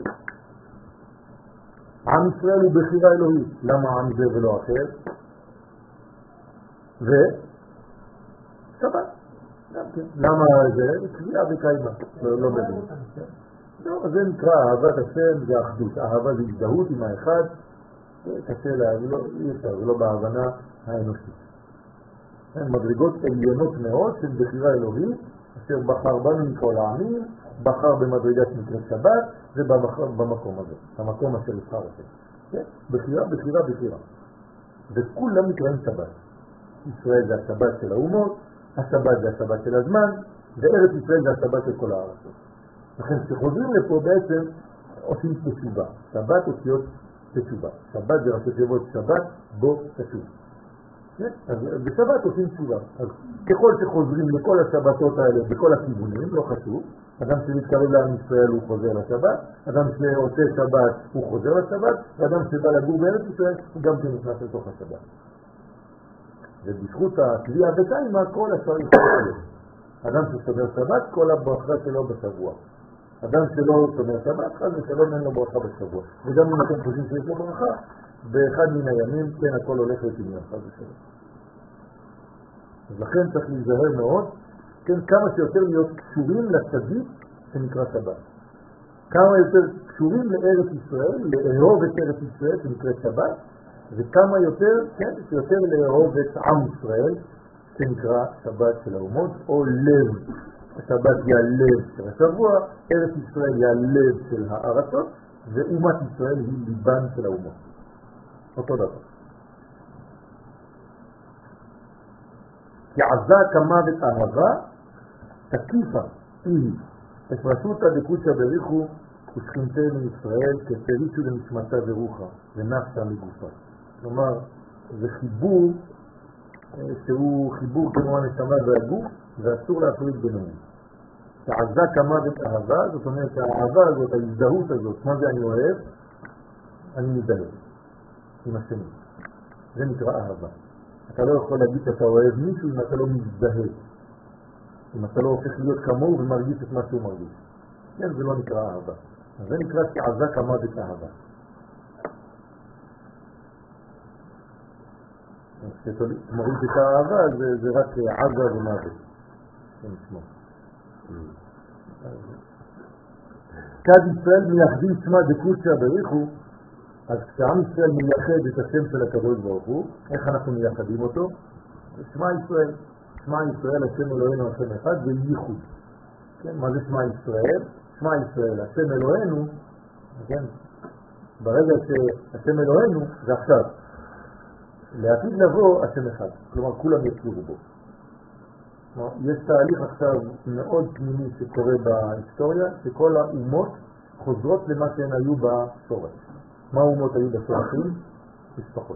עם ישראל הוא בחירה אלוהית. למה עם זה ולא אחר? ושבת. למה זה? קביעה וקיימה, לא מבין. לא, זה נקרא אהבת השם, זה אחדות. אהבה זה הזדהות עם האחד, קשה לה, זה לא בהבנה האנושית. מדרגות עליונות מאוד של בחירה אלוהית, אשר בחר בנו מכל העמים, בחר במדרגה שנקראת שבת, ובחר במקום הזה, המקום אשר יבחר השם. בחירה, בחירה, בחירה. וכולם נקראים שבת. ישראל זה השבת של האומות, השבת זה השבת של הזמן, וארץ ישראל זה השבת של כל הארצות. לכן כשחוזרים לפה בעצם עושים תשובה. שבת אותיות תשובה. שבת זה ראשי תיבות שבת, בו תשוב. אז בשבת עושים תשובה. אז ככל שחוזרים לכל השבתות האלה בכל הכיוונים, לא חשוב, אדם שמתקרב לעם ישראל הוא חוזר לשבת, אדם שעושה שבת הוא חוזר לשבת, ואדם שבא לגור בארץ ישראל הוא גם כן נכנס לתוך השבת. ובזכות הקביעה וקיימה כל השאר יתקרב. אדם ששומר שבת, כל הברכה שלו בשבוע. אדם שלא שומר שבת, חד ושלום אין לו ברכה בשבוע. וגם אם אתם חושבים שיש לו ברכה, באחד מן הימים כן הכל הולך לטמיון, חד ושלום. אז לכן צריך להיזהר מאוד, כן, כמה שיותר להיות קשורים לצדיק שנקרא שבת. כמה יותר קשורים לארץ ישראל, לאהוב את ארץ ישראל שנקרא שבת, וכמה יותר, כן, שיותר לאהוב את עם ישראל שנקרא שבת של האומות, או לב. השבת היא הלב של השבוע, ארץ ישראל היא הלב של הארצות, ואומת ישראל היא ליבן של האומות. אותו דבר. כי עזה כמוות אהבה, תקיפה היא, הפרשותא דקודשא בריחו ושכינתנו ישראל כפרישו לנשמתה ורוחה ונפשה מגופה. כלומר, זה חיבור שהוא חיבור כמו הנשמה והגוף, ואסור להפריד ביניהם. שעזה כמוות אהבה, זאת אומרת שהאהבה הזאת, ההזדהות הזאת, מה זה אני אוהב? אני מזדהה עם השני. זה נקרא אהבה. אתה לא יכול להגיד שאתה אוהב מישהו אם אתה לא מזדהה. אם אתה לא הופך להיות כמוהו ומרגיש את מה שהוא מרגיש. כן, זה לא נקרא אהבה. זה נקרא שעזה כמוות אהבה. כשמראים את האהבה זה רק עזה ומוות. זה נשמע. כד ישראל מייחדים שמה דקודשא בריחו, אז כשעם ישראל מייחד את השם של הקדוש ברוך הוא, איך אנחנו מייחדים אותו? שמע ישראל. שמע ישראל, השם אלוהינו, השם אחד, זה ייחוד. כן, מה זה שמע ישראל? שמע ישראל, השם אלוהינו, כן, ברגע שהשם אלוהינו זה עכשיו. לעתיד לבוא השם אחד, כלומר כולם יכירו בו. יש תהליך עכשיו מאוד פנימי שקורה בהיסטוריה, שכל האומות חוזרות למה שהן היו בשורש. מה האומות היו בשורשים? משפחות.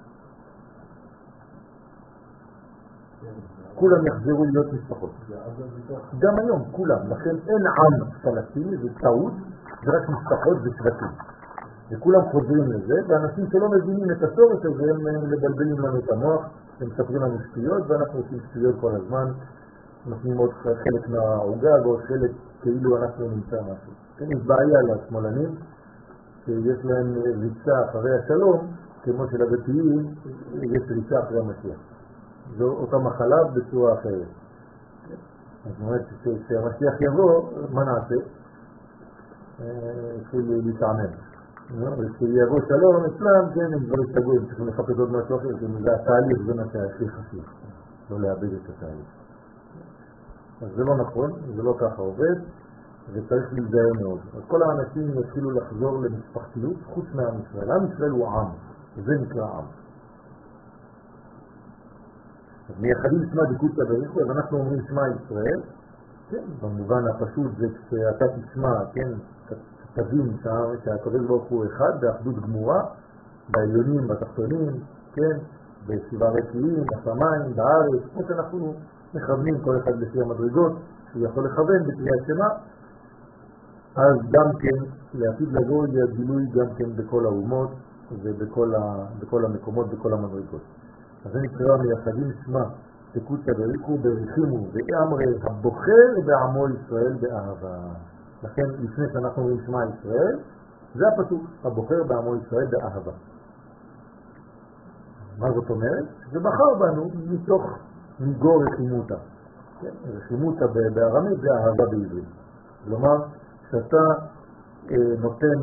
כולם יחזרו להיות משפחות. גם היום, כולם. לכן אין עם פלסטיני, זה טעות, זה רק משפחות ושבטים. וכולם חוזרים לזה, ואנשים שלא מבינים את השורש הזה, הם מבלבלים לנו את המוח, הם מספרים לנו שטויות, ואנחנו עושים שטויות כל הזמן, נותנים עוד חלק מהעוגה, ועוד חלק כאילו אנחנו נמצא משהו. כן, יש בעיה לשמאלנים, שיש להם ריצה אחרי השלום, כמו של הדתיים, יש ריצה אחרי המשיח. זו אותה מחלה בצורה אחרת. זאת אומרת, כשהמשיח יבוא, מה נעשה? התחיל להתעמם. וכשיבוא שלום אצלם, כן, הם כבר ישתגעו, הם צריכים לחפש עוד משהו אחר, זה התהליך, זה מה שהכי חשוב, לא לאבד את התהליך. אז זה לא נכון, זה לא ככה עובד, וצריך להיזהר מאוד. אז כל האנשים יתחילו לחזור למשפחתיות חוץ מעם ישראל. עם ישראל הוא עם, וזה נקרא עם. אז מייחדים שמה דקודשא בריחו, אז אנחנו אומרים שמה ישראל, כן, במובן הפשוט זה כשאתה תשמע, כן, תבין שהקדוש ברוך הוא אחד, באחדות גמורה, בעליונים, בתחתונים, כן, בשבעה רקיעים, בשמיים, בארץ, כמו שאנחנו מכוונים כל אחד לפי המדרגות, שהוא יכול לכוון בקריאת שמע, אז גם כן, לעתיד לבוא יהיה גילוי גם כן בכל האומות ובכל המקומות, בכל המדרגות. אז זה נקרא מייחדים שמה דקודשא בריחו בריחימו ואמרי הבוחר בעמו ישראל באהבה. לכן לפני שאנחנו אומרים שמע ישראל, זה הפסוק, הבוחר בעמו ישראל באהבה. מה זאת אומרת? זה בחר בנו מתוך מיגור רחימותה. רחימותא בארמית זה אהבה בעברית. כלומר, שאתה נותן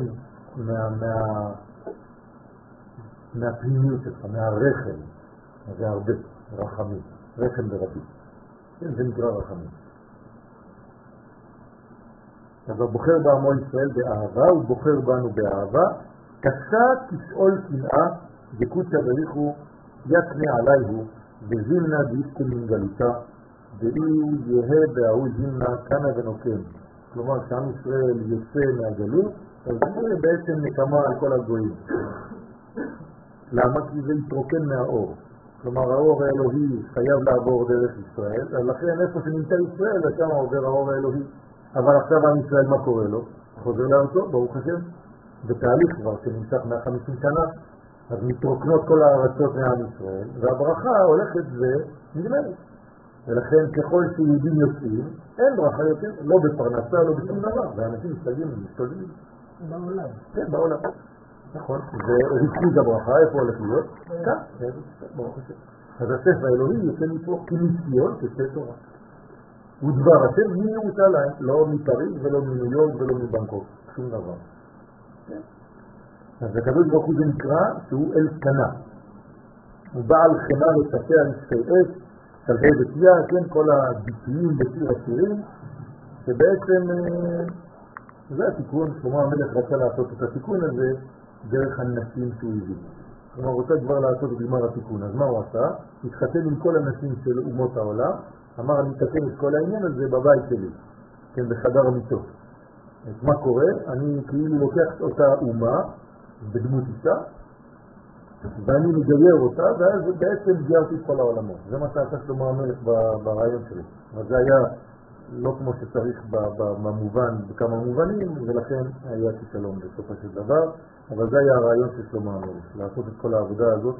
מהפנימיות שלך, מהרחם, זה הרבה, רחמים, רחם ברבי. זה נקרא רחמים. אז הוא בוחר בעמו ישראל באהבה, הוא בוחר בנו באהבה, קשה תשאול קנאה, דקוצה בריחו, יתנה עליהו, וזימנה דיסקו מנגלותה, ואי יהה בהוא זימנה כנה ונוקם. כלומר, כשעם ישראל יוצא מהגלות, אז זה בעצם נקמה על כל הגויים. למה? כי זה יתרוקן מהאור. כלומר, האור האלוהי חייב לעבור דרך ישראל, אז לכן איפה שנמצא ישראל, שם עובר האור האלוהי. אבל עכשיו עם ישראל, מה קורה לו? חוזר לארצו, ברוך השם, בתהליך כבר שנמשך 150 שנה, אז מתרוקנות כל הארצות מעם ישראל, והברכה הולכת ונגמרת. ולכן ככל שיהודים יוצאים, אין ברכה יותר, לא בפרנסה, לא בשום דבר, ואנשים מסתגלים ומשתולדים. בעולם. כן, בעולם. נכון, וריכוז הברכה, איפה הולך להיות? כאן, ברוך השם. אז הספר האלוהי יוצא מפה כמיסיון, כספר תורה. ודבר השם מירושלים, לא מפריז ולא מניו יורק ולא מבנקוק, שום דבר. אז הקדוש ברוך הוא זה נקרא שהוא אלקנה. הוא בעל חנה לצפה על שתי אש, שלהי ותיה, כן, כל הביטויים בשיר השירים, שבעצם זה התיקון, שלמה המלך רצה לעשות את התיקון הזה דרך הנשים שהוא הביא. כלומר, הוא רוצה כבר לעשות את גמר התיקון. אז מה הוא עשה? התחתן עם כל הנשים של אומות העולם, אמר, אני אתקן את כל העניין הזה בבית שלי, כן, בחדר המיטות. אז מה קורה? אני כאילו לוקח אותה אומה, בדמות אישה, ואני מגייר אותה, ואז בעצם גיירתי את כל העולמות. זה מה שעשה שלמה המלך ברעיון שלי. אבל זה היה לא כמו שצריך במובן, בכמה מובנים, ולכן היה כישלון בסופו של דבר, אבל זה היה הרעיון של שלמה המלך, לעשות את כל העבודה הזאת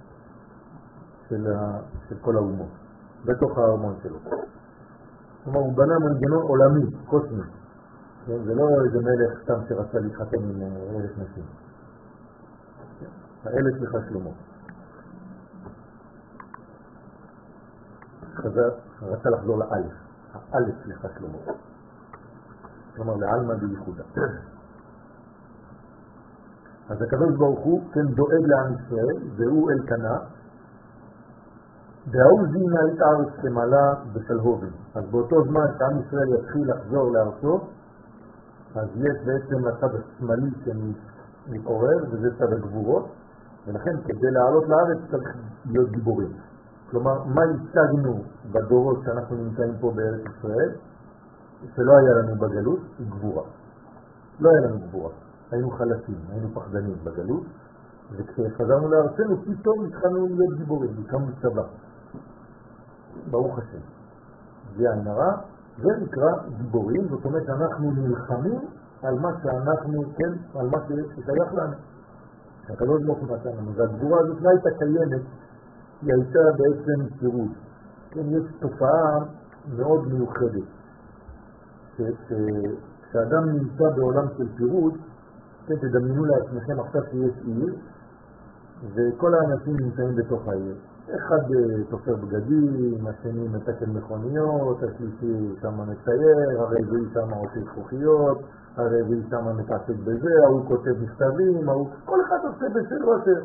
של כל האומות, בתוך הארמון שלו. כלומר, הוא בנה מנגנון עולמי, קוסמי. זה לא איזה מלך סתם שרצה להתחתן עם 1,000 נשים. האלף לך שלמה. רצה לחזור לאלף. האלף לך שלמה. כלומר, לעלמא בייחודה. אז הקדוש ברוך הוא כן דואג לעם ישראל, והוא אלקנה, והוא זינה את הארץ כמעלה בשלהובים. אז באותו זמן שעם ישראל יתחיל לחזור לארצו, אז יש בעצם הצד השמאלי שמתעורר, וזה צד הגבורות, ולכן כדי לעלות לארץ צריך להיות גיבורים. כלומר, מה השגנו בדורות שאנחנו נמצאים פה בארץ ישראל, שלא היה לנו בגלות, היא גבורה. לא היה לנו גבורה. היינו חלשים, היינו פחדנים בגלות, וכשחזרנו לארצנו, פתאום התחלנו להיות גיבורים, הקמנו צבא. ברוך השם. זה הענרה, זה נקרא גיבורים, זאת אומרת שאנחנו נלחמים על מה שאנחנו, כן, על מה ששייך לנו. הקדוש ברוך הוא נתן לנו, והגבורה הזאת לא הייתה קיימת, היא הייתה בעצם פירוד. כן, יש תופעה מאוד מיוחדת, כשאדם נמצא בעולם של פירוד, כן, תדמיינו לעצמכם עכשיו שיש עיר, וכל האנשים נמצאים בתוך העיר. אחד תופר בגדים, השני מתקן מכוניות, השלישי שם מצייר, הרביעי שם עושה זכוכיות, הרביעי שם מתעסק בזה, הוא כותב מכתבים, כל אחד עושה בסדר אחר.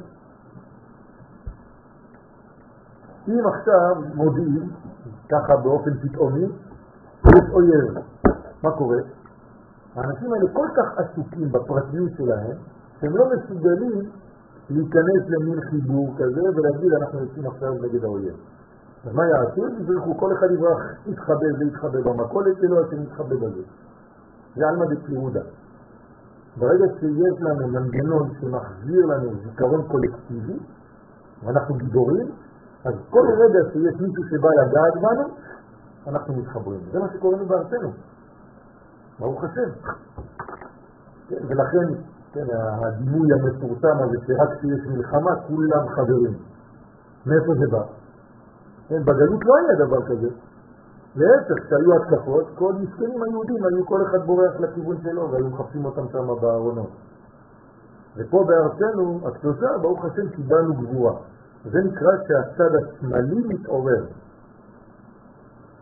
אם עכשיו מודיעים, ככה באופן פתאומי, יש אויב, מה קורה? האנשים האלה כל כך עסוקים בפרטיות שלהם, שהם לא מסוגלים להיכנס למין חיבור כזה ולהגיד אנחנו יוצאים עכשיו נגד האויב. אז מה יעשו? יזרחו, כל אחד יברח, יתחבא ויתחבא במקולת שלו, אתם יתחבא בזה. זה עלמא דפירודה. ברגע שיש לנו מנגנון שמחזיר לנו זיכרון קולקטיבי, ואנחנו גיבורים, אז כל רגע שיש מישהו שבא לגעת בנו, אנחנו מתחברים. זה מה שקוראים בארצנו. ברוך השם. ולכן, כן, הדימוי המפורסם הזה שרק כשיש מלחמה כולם חברים. מאיפה זה בא? כן, בגלות לא היה דבר כזה. להפך, כשהיו התקפות, כל מסכנים היהודים היו כל אחד בורח לכיוון שלו והיו מחפשים אותם שם בארונות. ופה בארצנו, הקדושה, ברוך השם, קיבלנו גבורה. זה נקרא שהצד השמאלי מתעורר.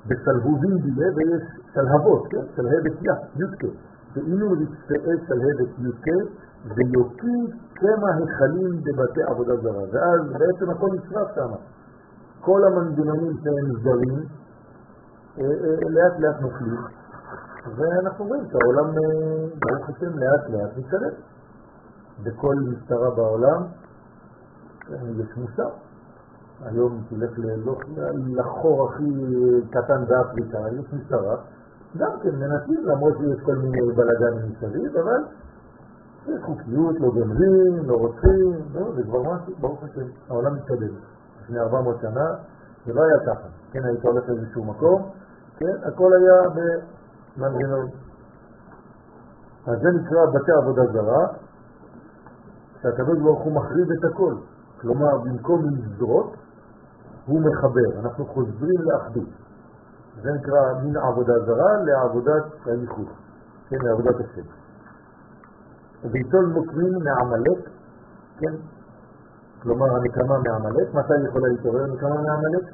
בסלהובים דילה ויש שלהבות, כן? שלהבת יודקה. ואינו רצפאי שלהבת יודקה ויוקיד כמה החלים בבתי עבודה זרה. ואז בעצם הכל נשרף שם. כל המנגנונים שהם זרים לאט לאט נופלים. ואנחנו רואים שהעולם ברוך השם לאט לאט מתקדם. בכל משטרה בעולם יש מוסר. היום תלך לחור הכי קטן באפריקה, יש משטרה. גם כן מנסים, למרות שיש כל מיני בלגנים מסביב, אבל יש חוקיות, לא גנבים, לא רוצים, זה כבר משהו, ברוך השם, העולם מתקדם. לפני 400 שנה זה לא היה ככה. כן, היית הולך לאיזשהו מקום, כן, הכל היה במנגנון. אז זה נקרא בתי עבודה זרה, שהקדוש ברוך הוא מחריב את הכל. כלומר, במקום לזרות, הוא מחבר. אנחנו חוזרים לאחדות. זה נקרא מן עבודה זרה לעבודת הייחוד. כן, לעבודת השם. ויטול נוקמים מעמלק, כן? כלומר, הנקמה מעמלק. מתי יכולה להתעורר הנקמה מעמלק?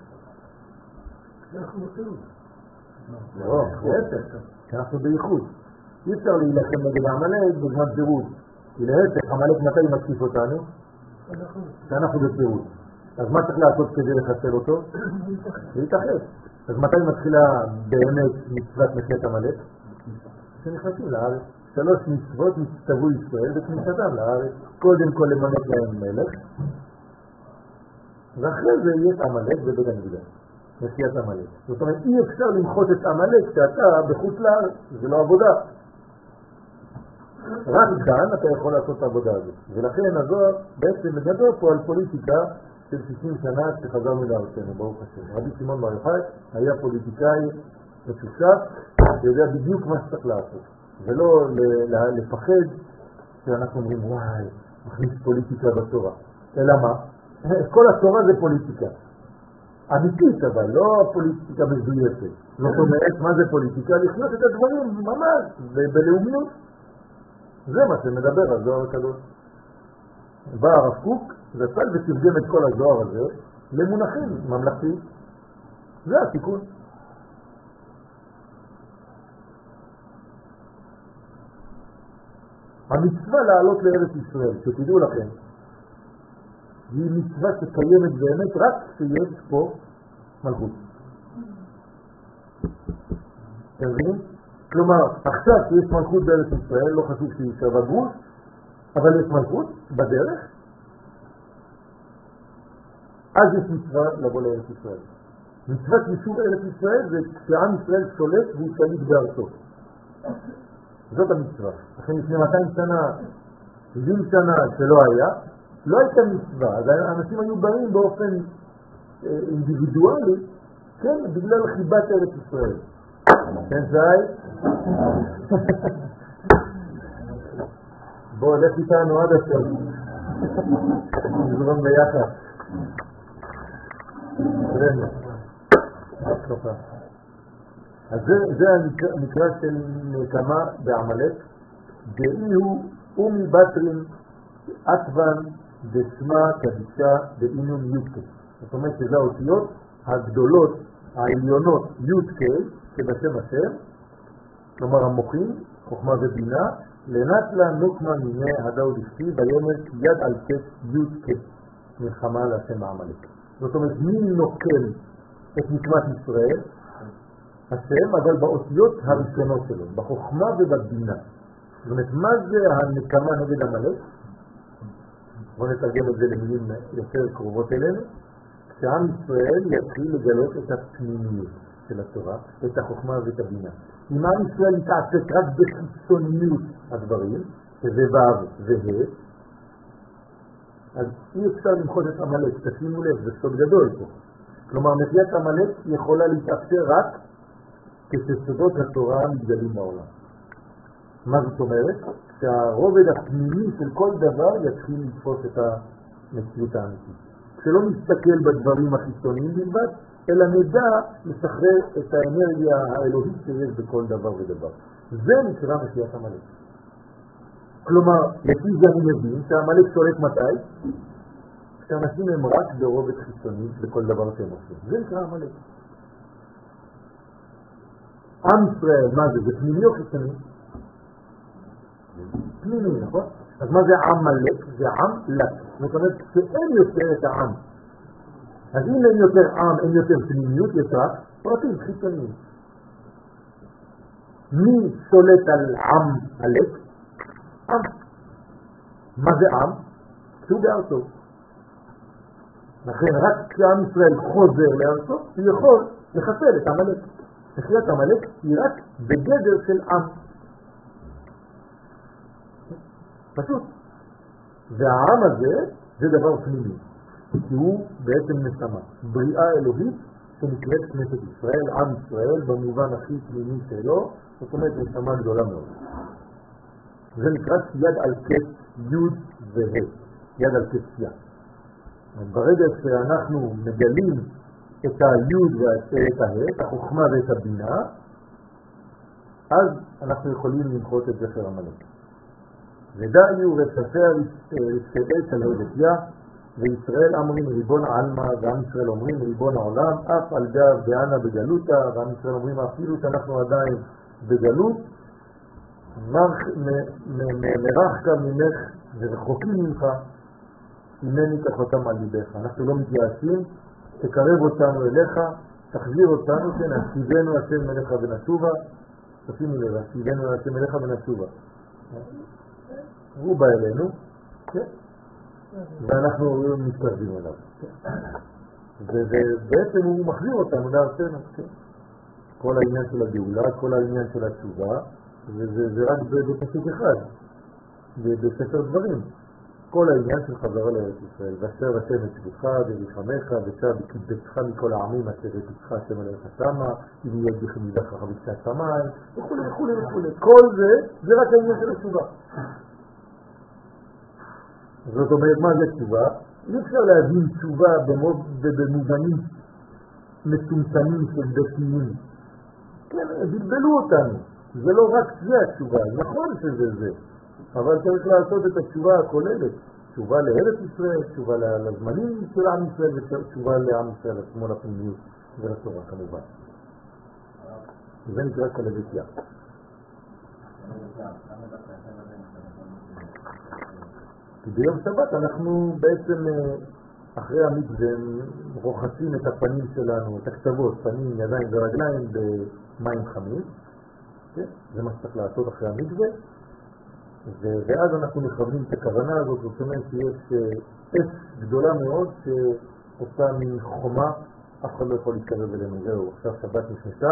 אנחנו עושים. לא, להפך. אנחנו בייחוד. אי אפשר להילחם נגד העמלק בזמן פירוד. כי להפך, עמלק מתי מתקיף אותנו? שאנחנו בפירוד. אז מה צריך לעשות כדי לחסל אותו? להתאחד. אז מתי מתחילה באמת מצוות מחיית עמלק? שנכנסים לארץ. 3 מצוות נצטוו ישראל וכניסתם לארץ. קודם כל למלך להם מלך, ואחרי זה יש עמלק בבית המקדש. מחיית עמלק. זאת אומרת, אי אפשר למחות את עמלק שאתה בחוץ לארץ. זה לא עבודה. רק כאן אתה יכול לעשות את העבודה הזאת. ולכן הזוהר בעצם מדבר פה על פוליטיקה של 60 שנה שחזרנו לארצנו, ברוך השם. רבי שמעון בר יוחאי היה פוליטיקאי משוסף, שיודע בדיוק מה שצריך לעשות. ולא לפחד שאנחנו אומרים, וואי, מכניס פוליטיקה בתורה. אלא מה? כל התורה זה פוליטיקה. אמיתית אבל, לא פוליטיקה מזויפת. זאת אומרת, מה זה פוליטיקה? לחיות את הדברים ממש, בלאומיות. זה מה שמדבר על זוהר הקדוש. בא הרב קוק, ופל ותרגם את כל הזוהר הזה למונחים ממלכתיים. זה התיקון. המצווה לעלות לארץ ישראל, שתדעו לכם, היא מצווה שקיימת באמת רק שיש פה מלכות. אתם מבינים? כלומר, עכשיו שיש מלכות בארץ ישראל, לא חשוב שהיא שווה גרוש, אבל יש מלכות בדרך, אז יש מצווה לבוא לארץ ישראל. מצוות יישוב ארץ ישראל זה כשעם ישראל שולט והוא שליט בארצו. זאת המצווה. לכן לפני 200 שנה, 70 שנה שלא היה, לא הייתה מצווה. אז האנשים היו באים באופן אינדיבידואלי, כן, בגלל חיבת ארץ ישראל. כן, זי? בוא, לך איתנו עד הסוף. נזרום ביחד. אז זה המקרא של נקמה בעמלק, דאי הוא אומי בטרין אטוון דשמה קדישה דאינון יודקה. זאת אומרת שזה האותיות הגדולות, העליונות יודקה, שבשם השם, כלומר המוחים, חוכמה ובינה, לנטלה נוקמה מיני הדאו דשתי ביומר יד על כס יודקה, מלחמה להשם העמלק. זאת אומרת, מי נוקם את נקמת ישראל? השם, אבל באותיות הראשונות שלו, בחוכמה ובבינה. זאת אומרת, מה זה הנקמה נגד עמלק? בואו נתרגם את זה למילים יותר קרובות אלינו. כשעם ישראל יתחיל לגלות את הפנימיות של התורה, את החוכמה ואת הבינה. אם עם ישראל יתעסק רק בחיצוניות הדברים, שזה ו' וה', אז אי אפשר למחות את עמלק, תשימו לב, זה סוד גדול פה. כלומר, מחיית עמלק יכולה להתאפשר רק כשסודות התורה מתגלים בעולם. מה זאת אומרת? שהרובד הפנימי של כל דבר יתחיל לתפוס את המציאות האמיתית. שלא נסתכל בדברים החיצוניים בלבד, אלא נדע לשחרר את האנרגיה האלוהית שיש בכל דבר ודבר. זה נקרא מחיית עמלק. כלומר, לפי זה אני מבין שהעמלק שולט מתי? כשאנשים הם רק ברובד חיצוני בכל דבר שהם עושים. זה נקרא עמלק. עם ישראל, מה זה? זה פנימי או חיצוני? פנימי, נכון? אז מה זה עם מלך? זה עם לק. זאת אומרת שאין יותר את העם. אז אם אין יותר עם, אין יותר פנימיות, יש רק פרטים חיצוניים. מי שולט על עם מלך? עם. מה זה עם? שהוא בארצו. לכן רק כשעם ישראל חוזר לארצו, הוא יכול לחסל את המלך. תחיית המלך היא רק בגדר של עם. פשוט. והעם הזה זה דבר פנימי, כי הוא בעצם נשמה, בריאה אלוהית שנקראת כנסת ישראל, עם ישראל במובן הכי פנימי שלו, זאת אומרת נשמה גדולה מאוד. זה נקרא יד על כס י' וה', יד על כס יד. ברגע שאנחנו מגלים את הי' ואת הה', את החוכמה ואת הבינה, אז אנחנו יכולים למחות את זכר המלך. ודאיו וספר רשתת של הודתיה, וישראל אמרים ריבון העלמא, ועם ישראל אומרים ריבון העולם, אף על גב דענה בגלותה, ועם ישראל אומרים אפילו שאנחנו עדיין בגלות, מרחקה ממך ורחוקים ממך, הנני כחותם על ליבך. אנחנו לא מתייאשים, תקרב אותנו אליך, תחזיר אותנו, כן, השיבנו השם אליך ונשובה, תשימו לב, השיבנו השם אליך ונשובה. הוא בא אלינו, כן, ואנחנו מתקרבים אליו. ובעצם הוא מחזיר אותנו לארצנו, כן. כל העניין של הגאולה, כל העניין של התשובה, זה רק בפסוק אחד, בספר דברים. כל העניין של חזרה לארץ ישראל, ואשר השם את שבותך וריחמך ושב בקדשך מכל העמים אשר יתתך השם עליך שמה, אם יהיה בכם מידך חביצת שמיים, וכו' וכו' וכו'. כל זה רק העניין של התשובה. זאת אומרת, מה זה תשובה? אי אפשר להבין תשובה במובנים מצומצמים של דתיים. כן, בלבלו אותנו. זה לא רק זה התשובה, נכון שזה זה. אבל צריך לעשות את התשובה הכוללת. תשובה לארץ ישראל, תשובה לזמנים של עם ישראל, ותשובה לעם ישראל, עצמו לפנימיות ולתורה כמובן. זה נקרא כלבתיה. כי ביום שבת אנחנו בעצם אחרי המקווה רוחצים את הפנים שלנו, את הכתבות, פנים, ידיים ורגליים במים חמים. זה מה שצריך לעשות אחרי המקווה. ואז אנחנו מכוונים את הכוונה הזאת, זאת אומרת שיש אש גדולה מאוד שעושה מחומה, אף אחד לא יכול להתקרב אלינו. זהו, עכשיו שבת נכנסה.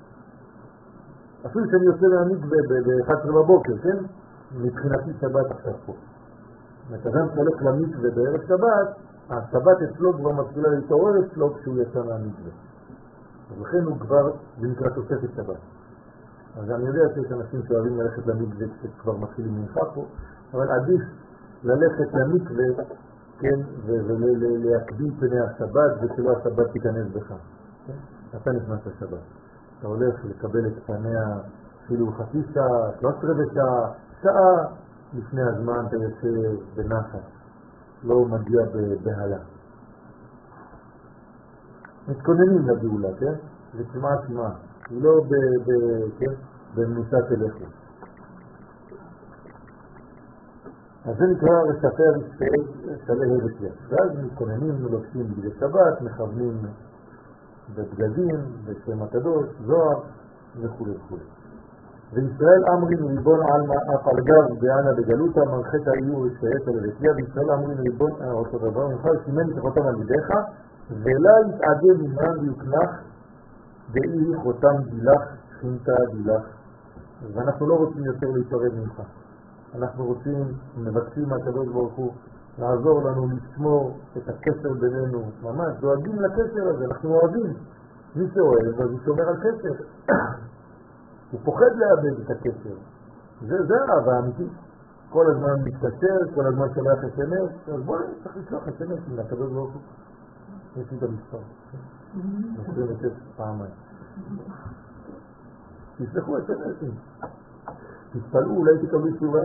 אפילו שאני יוצא מהמקווה ב-11 בבוקר, כן? מבחינתי שבת עכשיו פה. אדם שהולך למקווה בערב שבת, השבת אצלו כבר מתחילה להתעורר אצלו כשהוא יצא מהמקווה. אז לכן הוא כבר נקרא תוספת שבת. אז אני יודע שיש אנשים שאוהבים ללכת למקווה כשכבר מתחילים מנחה פה, אבל עדיף ללכת למקווה, כן, ולהקביל פני השבת ושלא השבת תיכנס בך. אתה נכנס לשבת. אתה הולך לקבל את פניה אפילו חצי שעה, 13 שעה, שעה לפני הזמן אתה יוצא בנחת, לא מגיע בהלה. מתכוננים לגאולה, כן? זה כמעט מה? לא במנוסה תלכו. אז זה נקרא לספר שלי הודתיה. ואז מתכוננים, לובשים בגדי שבת, מכוונים בבגדים, בשם הקדוש, זוהר וכו' וכו'. וישראל אמרים ריבון עלמא אף על גב דענה בגלותה מנחת האיור שייך הודתיה, וישראל אמרים ריבון אותו דבר נוכל שימן כחותם על ידיך ולא יתעדב ממם ויוקנח דאי חותם דילך שכינתה דילך. ואנחנו לא רוצים יותר להתערב ממך, אנחנו רוצים, מבקשים מהקדוש ברוך הוא לעזור לנו לשמור את הקשר בינינו, ממש דואגים לקשר הזה, אנחנו אוהבים. מי שאוהב אז הוא שומר על קשר. הוא פוחד לאבד את הקשר. זה האהבה האמיתית. כל הזמן מתקשר, כל הזמן שולח SMS, אז בואו צריך לשלוח SMS עם הקדוש ברוך הוא. יש לי את המספר. נשאיר לתת פעמיים. תשלחו SMSים. תתפלאו, אולי תקבלו תשובה.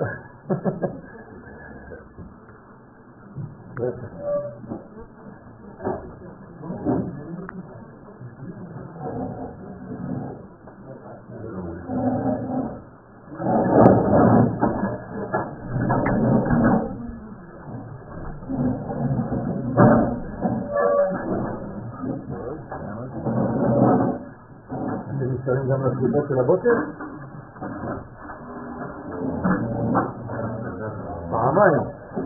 גם לסליחות של הבוקר? פעמיים.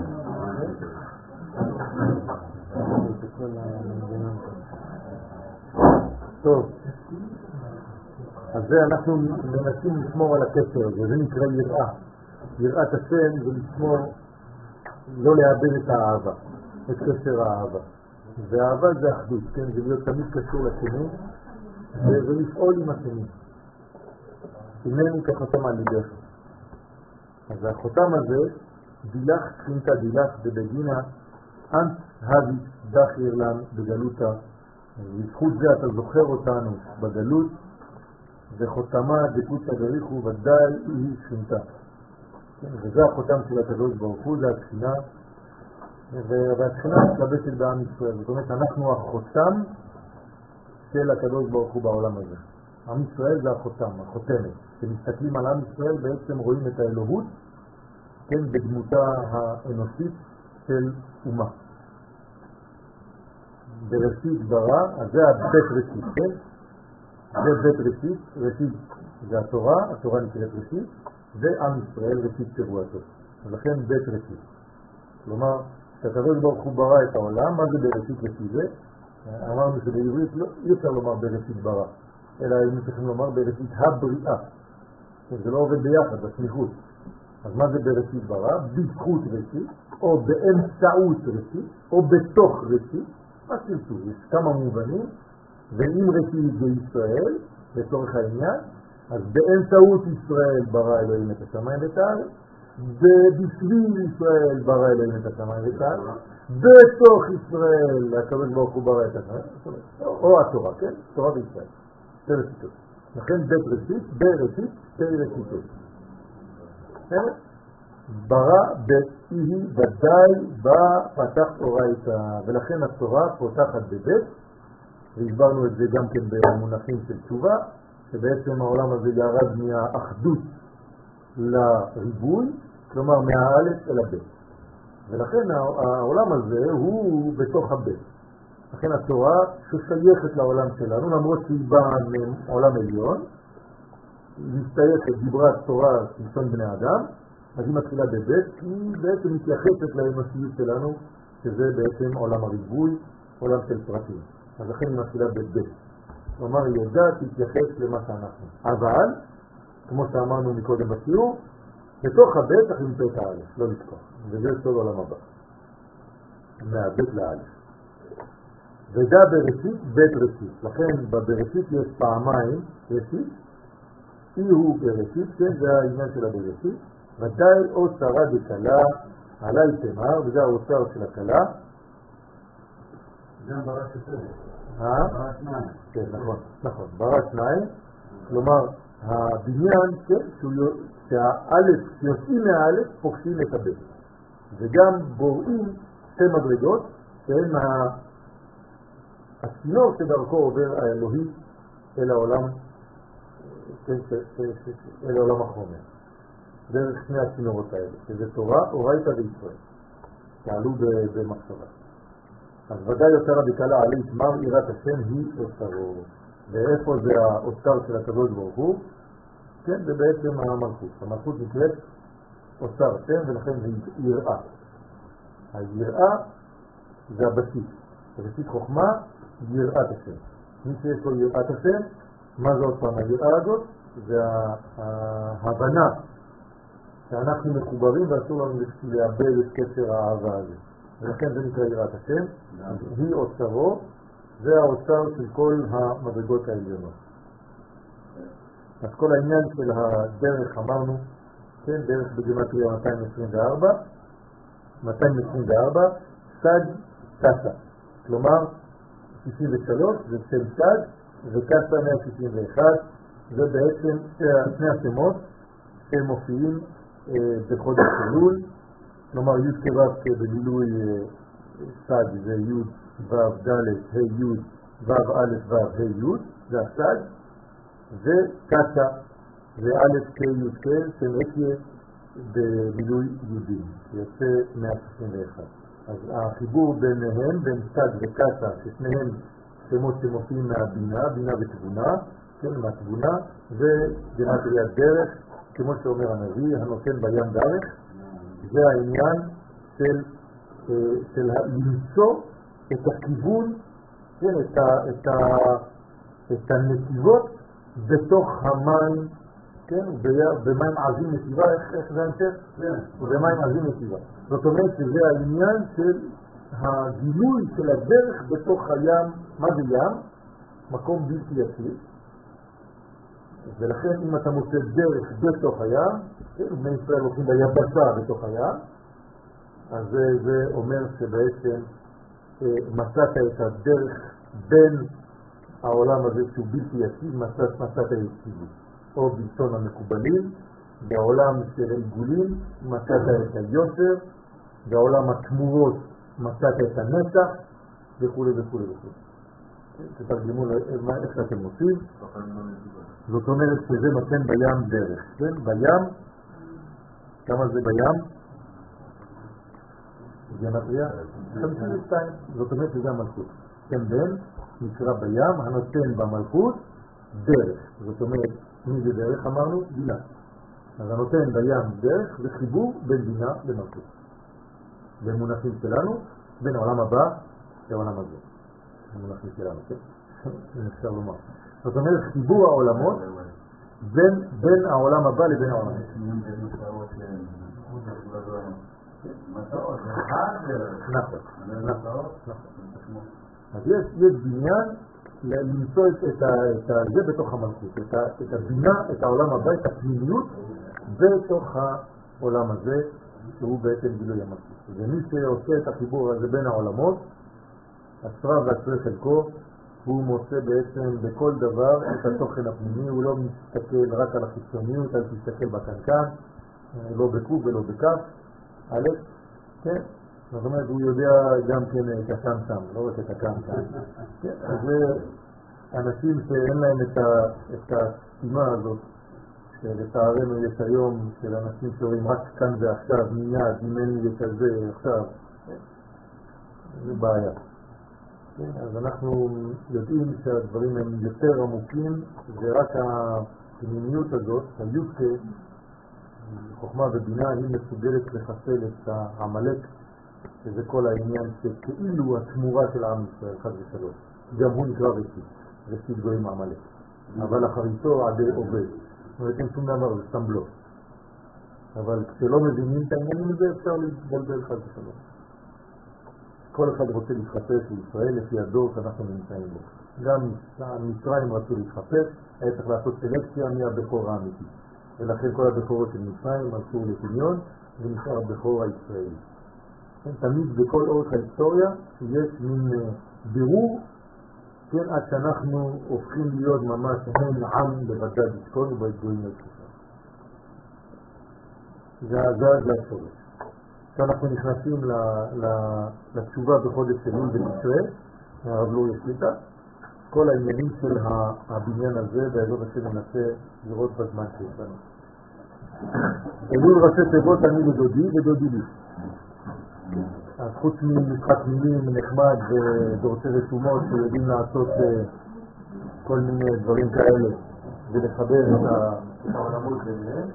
טוב, אז זה אנחנו מנסים לשמור על הקשר הזה, זה נקרא יראה. יראת השם זה לשמור, לא לאבד את האהבה, את קשר האהבה. והאהבה זה אחדות, כן? זה להיות תמיד קשור לשני ולפעול עם השני. הנני כחותם על ליבך. אז החותם הזה, דילך תחינתה דילך בבגינה אנט הבי דחיר לן בגלותה. בזכות זה אתה זוכר אותנו בגלות, וחותמה דקוצה דריחו ודאי היא תחינתה. וזה החותם של הקדוש ברוך הוא, זה התחינה, והתחינה מתלבשת בעם ישראל. זאת אומרת, אנחנו החותם של הקדוש ברוך הוא בעולם הזה. עם ישראל זה החותם, החותמת. כשמסתכלים על עם ישראל בעצם רואים את האלוהות, כן, בדמותה האנושית של אומה. בראשית ברא, אז זה הבית ראשית, כן? זה בית ראשית, ראשית זה התורה, התורה נקראת ראשית, ועם ישראל ראשית שבועתו. אז לכן בית ראשית. כלומר, כשהקדוש ברוך הוא ברא את העולם, מה זה בראשית ראשית זה? אמרנו שבעברית אי אפשר לומר בראשית ברא, אלא היינו צריכים לומר בראשית הבריאה. זה לא עובד ביחד, בסמיכות. אז מה זה בראשית ברא? בזכות ראשית, או באמצעות ראשית, או בתוך ראשית. מה תרצו? יש כמה מובנים, ואם ראשית זה ישראל, לצורך העניין, אז באמצעות ישראל ברא אלוהים את השמיים ואת הארץ, ובשביל ישראל ברא אלוהים את השמיים ואת הארץ, בתוך ישראל הקדוש ברוך הוא ברא את השמיים, או התורה, כן? תורה וישראל. שתי רשיתות. לכן בית ראשית, בראשית, שתי רשיתות. ברא באיהי ודאי בא פתח תורה איתה, ולכן התורה פותחת בבית, והסברנו את זה גם כן במונחים של תשובה, שבעצם העולם הזה ירד מהאחדות לריבוי, כלומר מהאלף אל הבית. ולכן העולם הזה הוא בתוך הבית. לכן התורה ששייכת לעולם שלנו, למרות שהיא באה מעולם עליון, היא מסתייכת, דיברה תורה לשון בני אדם, אז היא מתחילה בבית, כי בעצם מתייחסת לאנושיות שלנו, שזה בעצם עולם הריבוי, עולם של פרטים. אז לכן היא מתחילה בבית. כלומר, היא יודעת להתייחס למה שאנחנו. אבל, כמו שאמרנו מקודם בשיעור, בתוך הבית צריך למצוא את האלף, לא לתקוע. וזה סוד עולם הבא. מהבית לאלף. ודע בראשית, בית ראשית. לכן בבראשית יש פעמיים ראשית. אי הוא בראשית, כן, זה העניין של הבראשית. ודאי אוצרה דקלה, עלי תמר, וזה האוצר של הקלה. זה ברא שתיים. ברא שניים. כן, נכון. ברא שניים. כלומר, הבניין, כן, שהאלף, שיוצאים מהאלף, פוגשים את הבית. וגם בוראים שתי מדרגות, שהן הצינור שדרכו עובר האלוהי אל העולם, אל העולם החומר. דרך שני הצינורות האלה, שזה תורה, אורייתא וישראל, שעלו במחשבה. אז ודאי יותר הבקלה עלי תמר יראת השם היא אוצרו. ואיפה זה האוצר של הקדוש ברוך הוא? כן, זה בעצם המלכות. המלכות נקראת אוצר השם, ולכן זה יראה. היראה זה הבסיס. בסיס חוכמה, יראת השם. מי שיש לו יראת השם, מה זה עוד פעם? היראה הזאת זה ההבנה שאנחנו מחוברים ואסור לנו לאבד את קשר האהבה הזה. ולכן זה נקרא יראת השם. היא אוצרו, זה האוצר של כל המדרגות העליונות. אז כל העניין של הדרך אמרנו, כן, דרך בגימטריה 224, סד קסה. כלומר, 63 זה שם סד, וקסה 161, זה בעצם שני השמות שמופיעים בחודש אלול. כלומר, י' כו' בגילוי סד זה י' ו' ד' ה' י' ו' א' ו' ה' י', זה הסד, וקסה זה א' כ' י' כ' שמעקיה במילוי י', שיוצא 161. אז החיבור ביניהם, בין סד וקסה, ששניהם שמות שמופיעים מהבינה, בינה ותבונה, כן, מהתבונה, וגמטריית דרך, כמו שאומר הנביא, הנותן בים דרך, זה העניין של למצוא את הכיוון, כן, את הנתיבות בתוך המים, כן, במים עזים נתיבה, איך זה המשך? במים עזים נתיבה. זאת אומרת שזה העניין של הגילוי של הדרך בתוך הים. מה זה ים? מקום בלתי יציב. ולכן אם אתה מוצא דרך בתוך הים, כן, בני ישראל הולכים ביבשה בתוך הים, אז זה אומר שבעצם מצאת את הדרך בין העולם הזה שהוא בלתי יציב, מצאת היציבות. או בלשון המקובלים, בעולם של העיגולים מצאת את היושר, בעולם התמורות מצאת את הנצח, וכו' וכו' וכו'. תתרגמו איך שאתם עושים. זאת אומרת שזה נותן בים דרך. כן? בים, כמה זה בים? גמטריה? 52. זאת אומרת שזה המלכות. כן, בן נקרא בים, הנותן במלכות דרך. זאת אומרת, מי זה דרך? אמרנו? בינה. אז הנותן בים דרך זה חיבור בין בינה למלכות. במונחים שלנו, בין העולם הבא לעולם הזה. במונחים שלנו, כן? אפשר לומר. זאת אומרת, חיבור העולמות בין העולם הבא לבין העולם הזה. נכון. אז יש בניין למצוא את זה בתוך המלכות, את הבינה, את העולם הבא, את הפנימיות בתוך העולם הזה, שהוא בעצם גילוי המלכות. ומי שעושה את החיבור הזה בין העולמות, עשרה ועשרה חלקו, הוא מוצא בעצם בכל דבר את התוכן הפנימי, הוא לא מסתכל רק על החיצוניות, אל תסתכל בקנקן, לא בקוב ולא בכף, א', כן? זאת אומרת, הוא יודע גם כן את הקם שם, לא רק את הקם כאן. אז זה אנשים שאין להם את הסתימה הזאת, שלצערנו יש היום של אנשים שאומרים רק כאן ועכשיו, מיד, ממני וכזה, עכשיו. זה בעיה. אז אנחנו יודעים שהדברים הם יותר עמוקים, ורק הפנימיות הזאת, היודקה, חוכמה ובינה, היא מסוגלת לחסל את העמלק, שזה כל העניין שכאילו התמורה של העם ישראל, חד ושלוש. גם הוא נקרא רשית, רשית גויים העמלק. אבל אחריתו עדי עובד. לא יודעים שום דבר, זה סתם בלוף. אבל כשלא מבינים את העניינים הזה, אפשר להתבלבל חד ושלוש. כל אחד רוצה להתחפש לישראל לפי הדור שאנחנו נמצאים בו. גם מצרים רצו להתחפש, היה צריך לעשות סלקציה מהבכור האמיתי. ולכן כל הבכורות של מצרים הלכו לפניון, ונשאר הבכור הישראלי. תמיד בכל אורך ההיסטוריה יש מין בירור, כן, עד שאנחנו הופכים להיות ממש הן עם לבדד ישכון ובהתגועים לתקופה. זה השורש. כשאנחנו נכנסים לתשובה בחודש אלול ותשרה, הרב לא ישליטה, כל העניינים של הבניין הזה, בעזרת השם ננסה לראות בזמן שיש לנו. אלול ראשי תיבות אני ודודי ודודי לי. אז חוץ ממשחק מילים נחמד ודורסי רשומות שיודעים לעשות כל מיני דברים כאלה ולחבר את העולמות ביניהם,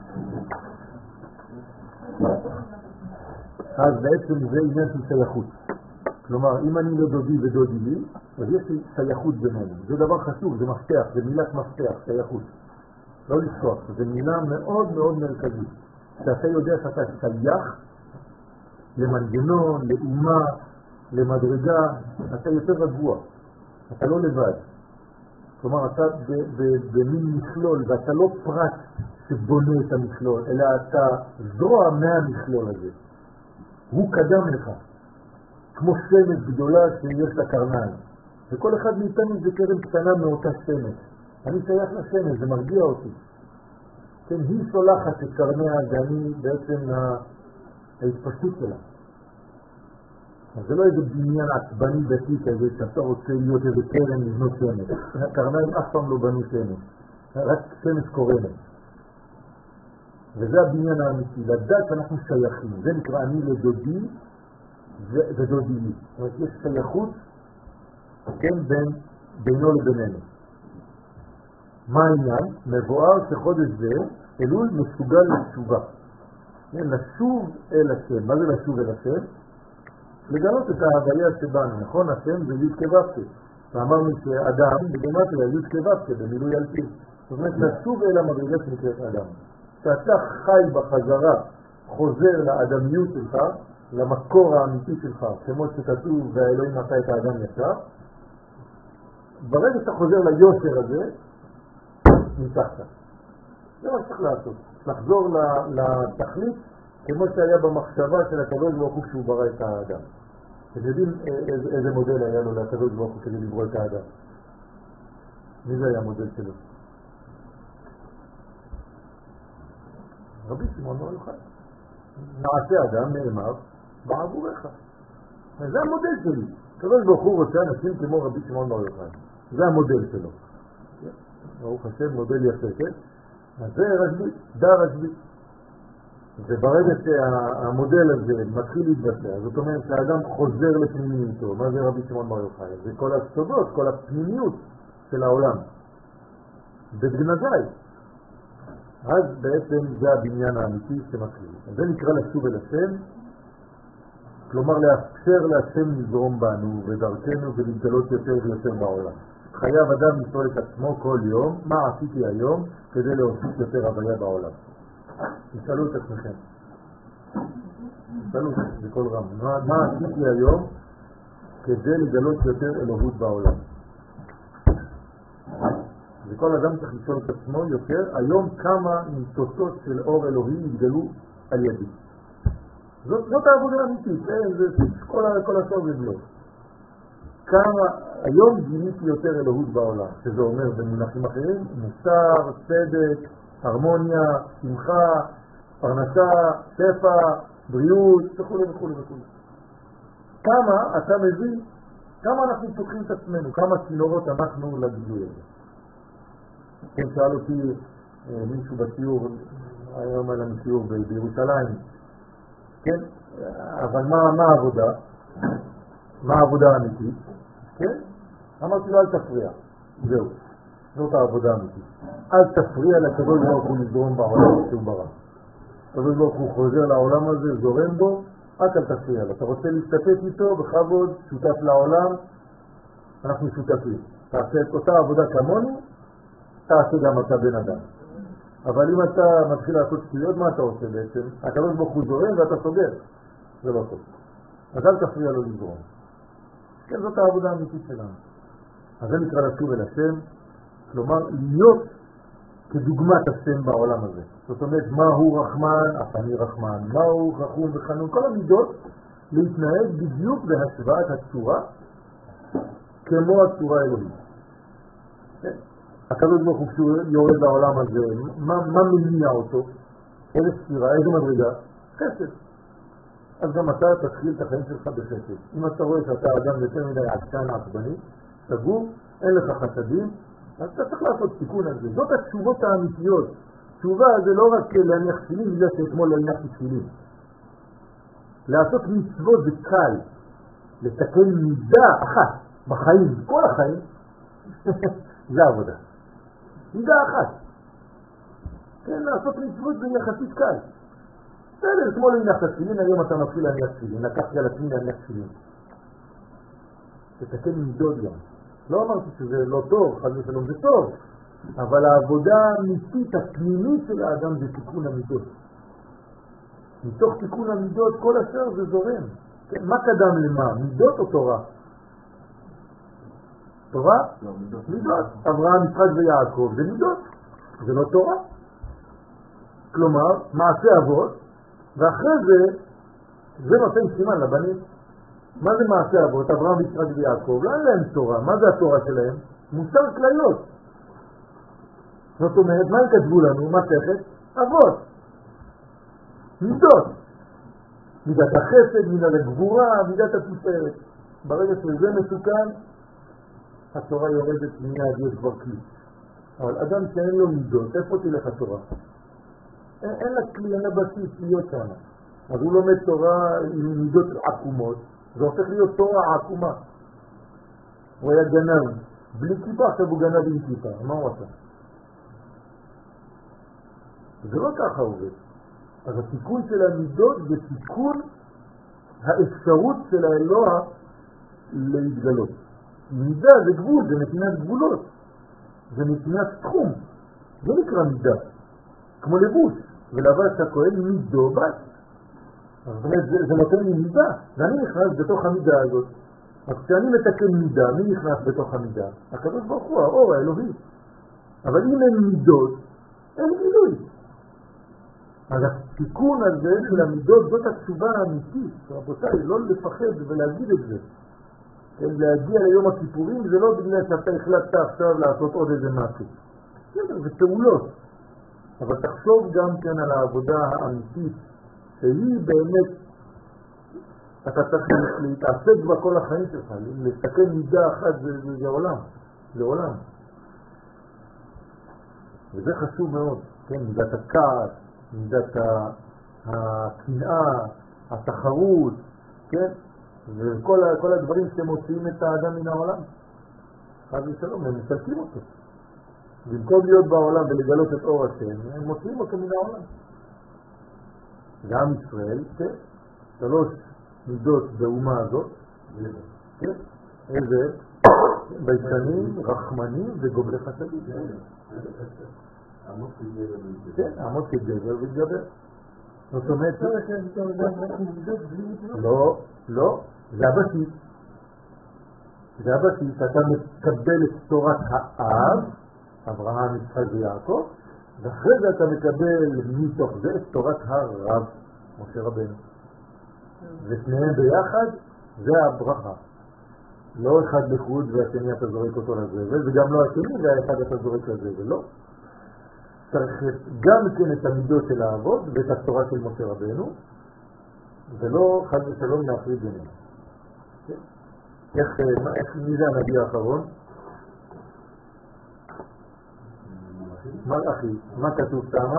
אז בעצם זה עניין של שייכות. כלומר, אם אני לא דודי ודודי לי, אז יש לי שייכות בינינו. זה דבר חשוב, זה מפתח, זה מילת מפתח, שייכות. לא לשכוח, זה מילה מאוד מאוד מרכזית. שאתה יודע שאתה שייך למנגנון, לאומה, למדרגה, אתה יותר רגוע, אתה לא לבד. כלומר, אתה במין מכלול, ואתה לא פרט שבונה את המכלול, אלא אתה זרוע מהמכלול הזה. הוא קדם לך, כמו שמש גדולה שיש לה קרניים. וכל אחד מאיתנו זה קרן קטנה מאותה שמש. אני שייך לשמש, זה מרגיע אותי. כן, היא שולחת את קרניה, ואני בעצם ההתפשטות שלה. אז זה לא איזה בניין עצבני דתי כזה, שאתה רוצה להיות איזה קרן לבנות שמש. הקרניים אף פעם לא בנו שמש, רק שמש קורנת. וזה הבניין האמיתי, לדעת שאנחנו שייכים. זה נקרא אני לדודי ודודי לי. זאת אומרת, יש שייכות, כן, בינו לבינינו. מה העניין? מבואר שחודש זה אלול מסוגל לתשובה. לשוב אל השם. מה זה לשוב אל השם? לגלות את ההוויה שבנו. נכון? השם זה י' כו'. ואמרנו שאדם בגמטריה י' כו' במילוי על פי. זאת אומרת, לשוב אל המדרגה שנקראת אדם. כשאתה חי בחזרה, חוזר לאדמיות שלך, למקור האמיתי שלך, כמו שכתוב והאלוהים עשה את האדם ישר, ברגע שאתה חוזר ליושר הזה, ניצחת. זה מה שצריך לעשות. לחזור לתכלית כמו שהיה במחשבה של הקדוש ברוך הוא כשהוא ברא את האדם. אתם יודעים איזה מודל היה לו לקדוש ברוך הוא כדי לברוא את האדם? מי זה היה המודל שלו? רבי שמעון בר יוחאי. נעשה אדם נאמר בעבורך. זה המודל שלי. הקדוש ברוך הוא רוצה אנשים כמו רבי שמעון בר יוחאי. זה המודל שלו. ברוך השם, מודל יפה, כן? אז זה רשב"י, דה רשב"י. וברגע שהמודל הזה מתחיל להתבצע, זאת אומרת שהאדם חוזר לפנימיותו. מה זה רבי שמעון בר יוחאי? זה כל הסודות, כל הפנימיות של העולם. בגנזי. אז בעצם זה הבניין האמיתי שמתחיל. אז זה נקרא לשוב אל השם, כלומר לאפשר להשם לזרום בנו ודרכנו ולהתגלות יותר ויותר בעולם. חייב אדם לשאול את עצמו כל יום, מה עשיתי היום כדי להוסיף יותר הוויה בעולם? תשאלו את עצמכם. תשאלו בכל רם. מה עשיתי היום כדי לגלות יותר אלוהות בעולם? וכל אדם צריך לשאול את עצמו יותר, היום כמה ניצוצות של אור אלוהי יתגלו על ידי. זאת העבודה האמיתית, כל הסוף זה בלו. כמה היום גיליתי יותר אלוהות בעולם, שזה אומר במונחים אחרים, מוסר, צדק, הרמוניה, שמחה, פרנסה, שפע, בריאות, וכו' וכו' וכו'. כמה אתה מבין, כמה אנחנו פותחים את עצמנו, כמה צינורות אנחנו לגילוי הזה. כן, שאל אותי מישהו בשיעור, היום היה לנו שיעור בירושלים, כן, אבל מה העבודה? מה העבודה האמיתית? כן? אמרתי לו, אל תפריע. זהו. זאת העבודה האמיתית. אל תפריע לקדוש ברוך הוא לזרום בעולם שהוא ברא. הקדוש ברוך הוא חוזר לעולם הזה, זורם בו, רק אל תפריע. אתה רוצה להשתתף איתו בכבוד, שותף לעולם, אנחנו שותפים. תעשה את אותה עבודה כמוני, תעשה גם אתה בן אדם. אבל אם אתה מתחיל לעשות שטויות, מה אתה עושה בעצם? הקדוש ברוך הוא זורם ואתה סוגר. זה לא טוב. אז אל תפריע לו לזרום. כן, זאת העבודה האמיתית שלנו. אז זה נקרא לשוב אל השם, כלומר להיות כדוגמת השם בעולם הזה. זאת אומרת, מהו רחמן, אף אני רחמן, מהו רחום וחנון, כל המידות להתנהג בדיוק בהשוואת הצורה כמו הצורה האלוהית. כן. הקדוש ברוך הוא כשהוא יורד לעולם הזה, מה מניע אותו? איזה ספירה, איזה מדרגה? חסד. אז גם אתה תתחיל את החיים שלך בחסד. אם אתה רואה שאתה אדם יותר מדי עשן עצבני, סגור, אין לך חסדים, אז אתה צריך לעשות תיקון על זה. זאת התשובות האמיתיות. תשובה זה לא רק להניח תפילין, זה שאתמול לא הנחתי תפילין. לעשות מצוות זה קל. לתקן מידה אחת בחיים, כל החיים, זה עבודה. מידה אחת. כן, לעשות מצוות זה יחסית קל. בסדר, אתמול הנחת תפילין, היום אתה מתחיל להניח תפילין. לקחתי על עצמי להניח תפילין. תתקן מידות גם. לא אמרתי שזה לא טוב, חד ושלום זה טוב, אבל העבודה האמיתית, הפנימית של האדם זה תיקון המידות. מתוך תיקון המידות כל השאר זה זורם. כן? מה קדם למה? מידות או תורה? תורה? לא, מידות. אברהם, יצחק ויעקב זה מידות, זה לא תורה. כלומר, מעשה אבות, ואחרי זה נותן סימן לבנים. מה זה מעשה אבות? אברהם, יצחק ויעקב, לא אין להם תורה. מה זה התורה שלהם? מוסר כליות. זאת אומרת, מה הם כתבו לנו? מסכת אבות. מידות. מידת החסד, מידת הגבורה, מידת התפארת. ברגע שזה מסוכן, התורה יורדת מיד, יש כבר כלי. אבל אדם שאין לו מידות, איפה תלך התורה? אין לה כלי, אין לה בסיס להיות שם. אז הוא לומד תורה עם מידות עקומות, זה הופך להיות תורה עקומה. הוא היה גנב, בלי כיפה, עכשיו הוא גנב עם כיפה. מה הוא עשה? זה לא ככה עובד. אז התיקון של המידות זה תיקון האפשרות של האלוה להתגלות. מידה זה גבול, זה נתינת גבולות, זה נתינת תחום, זה נקרא מידה, כמו לבוש, ולבש הכהן מידו בת. זה נותן לי מידה, ואני נכנס בתוך המידה הזאת. אז כשאני מתקן מידה, מי נכנס בתוך המידה? הקדוש ברוך הוא, האור האלוהי. אבל אם אין מידות, אין גילוי. אז התיקון הזה של המידות זאת התשובה האמיתית. רבותיי, לא לפחד ולהגיד את זה. להגיע ליום הכיפורים זה לא בגלל שאתה החלטת עכשיו לעשות עוד איזה משהו. זה פעולות. אבל תחשוב גם כן על העבודה האמיתית, שהיא באמת, אתה צריך להתעסק בה כל החיים שלך, לתקן מידה אחת זה עולם, זה עולם. וזה חשוב מאוד, כן? מידת הכעס, מידת הקנאה, התחרות, כן? וכל הדברים שמוציאים את האדם מן העולם. חס ושלום, הם מסלקים אותו. במקום להיות בעולם ולגלות את אור השם, הם מוציאים אותו מן העולם. גם ישראל, כן? 3 מידות באומה הזאת, כן? איזה? ביישנים, רחמנים וגומלי חסדים. כן, עמוד כגבר והתגבר. זאת אומרת, לא, זה הבסיס. זה הבסיס, אתה מקבל את תורת האב, אברהם, יצחק ויעקב, ואחרי זה אתה מקבל מתוך זה את תורת הרב, משה רבנו. ושניהם ביחד, זה הברכה. לא אחד לחוד והשני אתה זורק אותו לזבל, וגם לא השני והאחד אתה זורק לזבל, לא. צריך גם כן את המידות של האבות ואת התורה של משה רבנו, ולא חד ושלום להפריד ביניהם. איך מי זה הנביא האחרון? מלאכי. מה כתוב שמה?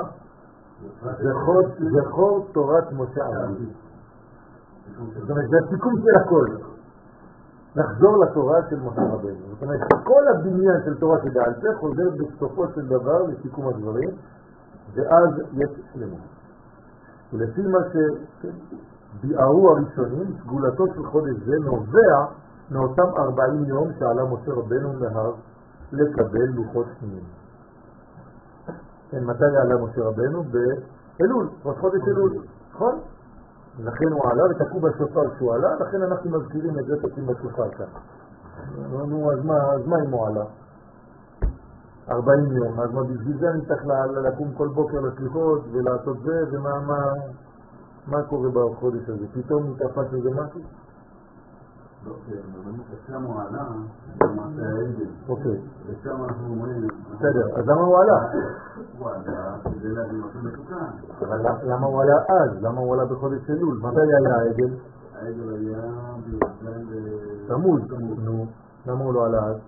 זכור תורת משה רבנו. זאת אומרת, זה הסיכום של הכל. נחזור לתורה של משה רבנו. זאת אומרת, כל הבניין של תורה שבעל פה חוזר בסופו של דבר לסיכום הדברים, ואז יש שלמות. ולפי מה שביארו הראשונים, סגולתו של חודש זה נובע מאותם 40 יום שעלה משה רבנו מהר לקבל לוחות שניים. כן, מתי עלה משה רבנו? באלול, ראש חודש אלול, נכון? לכן הוא עלה ותקעו בשופר שהוא עלה, לכן אנחנו מזכירים את זה תקים בשופר כאן. נו, אז מה אם הוא עלה? 40 יום, אז מה בשביל זה אני צריך לקום כל בוקר לסליחות ולעשות זה, ומה קורה בחודש הזה? פתאום מתאפס לזה משהו? לא, שם הוא עלה, במעשה העגל. אוקיי. ושם אנחנו אומרים... בסדר, אז למה הוא עלה? הוא עלה כדי להביא משהו מתוקן. אבל למה הוא עלה אז? למה הוא עלה בחודש אלול? מתי היה העגל? העגל היה תמוז. נו, למה הוא לא עלה אז?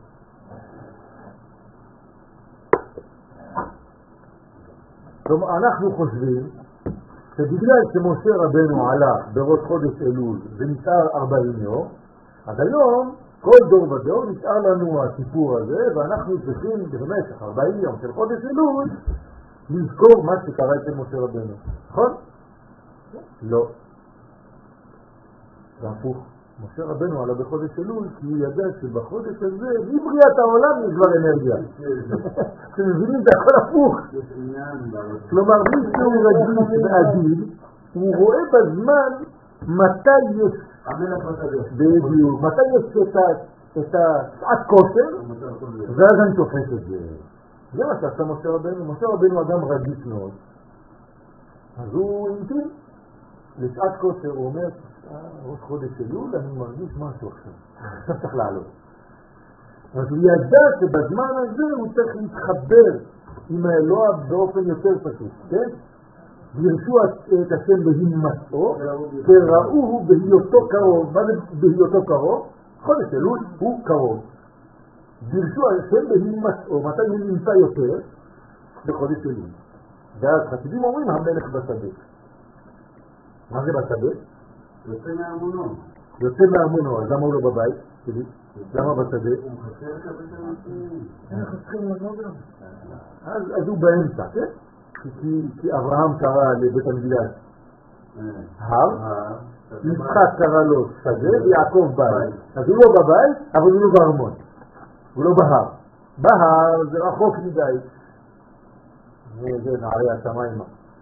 כלומר, אנחנו חושבים שבגלל שמשה רבנו עלה בראש חודש אלול ונשאר 40 יום, אז היום כל דור ודור נשאר לנו הסיפור הזה, ואנחנו צריכים במשך 40 יום של חודש אלול לזכור מה שקרה אצל משה רבנו. נכון? לא. זה הפוך. משה רבנו עלה בחודש אלול כי הוא ידע שבחודש הזה, מבריאת העולם יש כבר אנרגיה. אתם מבינים את הכל הפוך. כלומר, מי שהוא רגיש ועדין, הוא רואה בזמן מתי יש בדיוק, מתי יש את השעת כושר, ואז אני תופס את זה. זה מה שעשה משה רבנו. משה רבנו אדם רגיש מאוד. אז הוא המתין לשעת כושר, הוא אומר, ראש חודש אלול, אני מרגיש משהו עכשיו. צריך לעלות. אז הוא ידע שבזמן הזה הוא צריך להתחבר עם האלוה באופן יותר פשוט, כן? וירשו את השם בהימצאו, וראוהו בהיותו קרוב. מה זה בהיותו קרוב? חודש אלול הוא קרוב. וירשו השם בהימצאו, מתי הוא נמצא יותר? בחודש אלול. ואז חסידים אומרים, המלך בשדה. מה זה בשדה? יוצא מהאמונו. יוצא מהאמונו, אז למה הוא לא בבית? למה בשדה? הוא מחסר כזה אנחנו צריכים לבוא גם. אז הוא באמצע, כן? כי אברהם קרא לבית המקדש הר, יצחק קרא לו שדה ויעקב בית. אז הוא לא בבית, אבל הוא לא בארמון, הוא לא בהר. בהר זה רחוק מדי, זה נערי השמיים.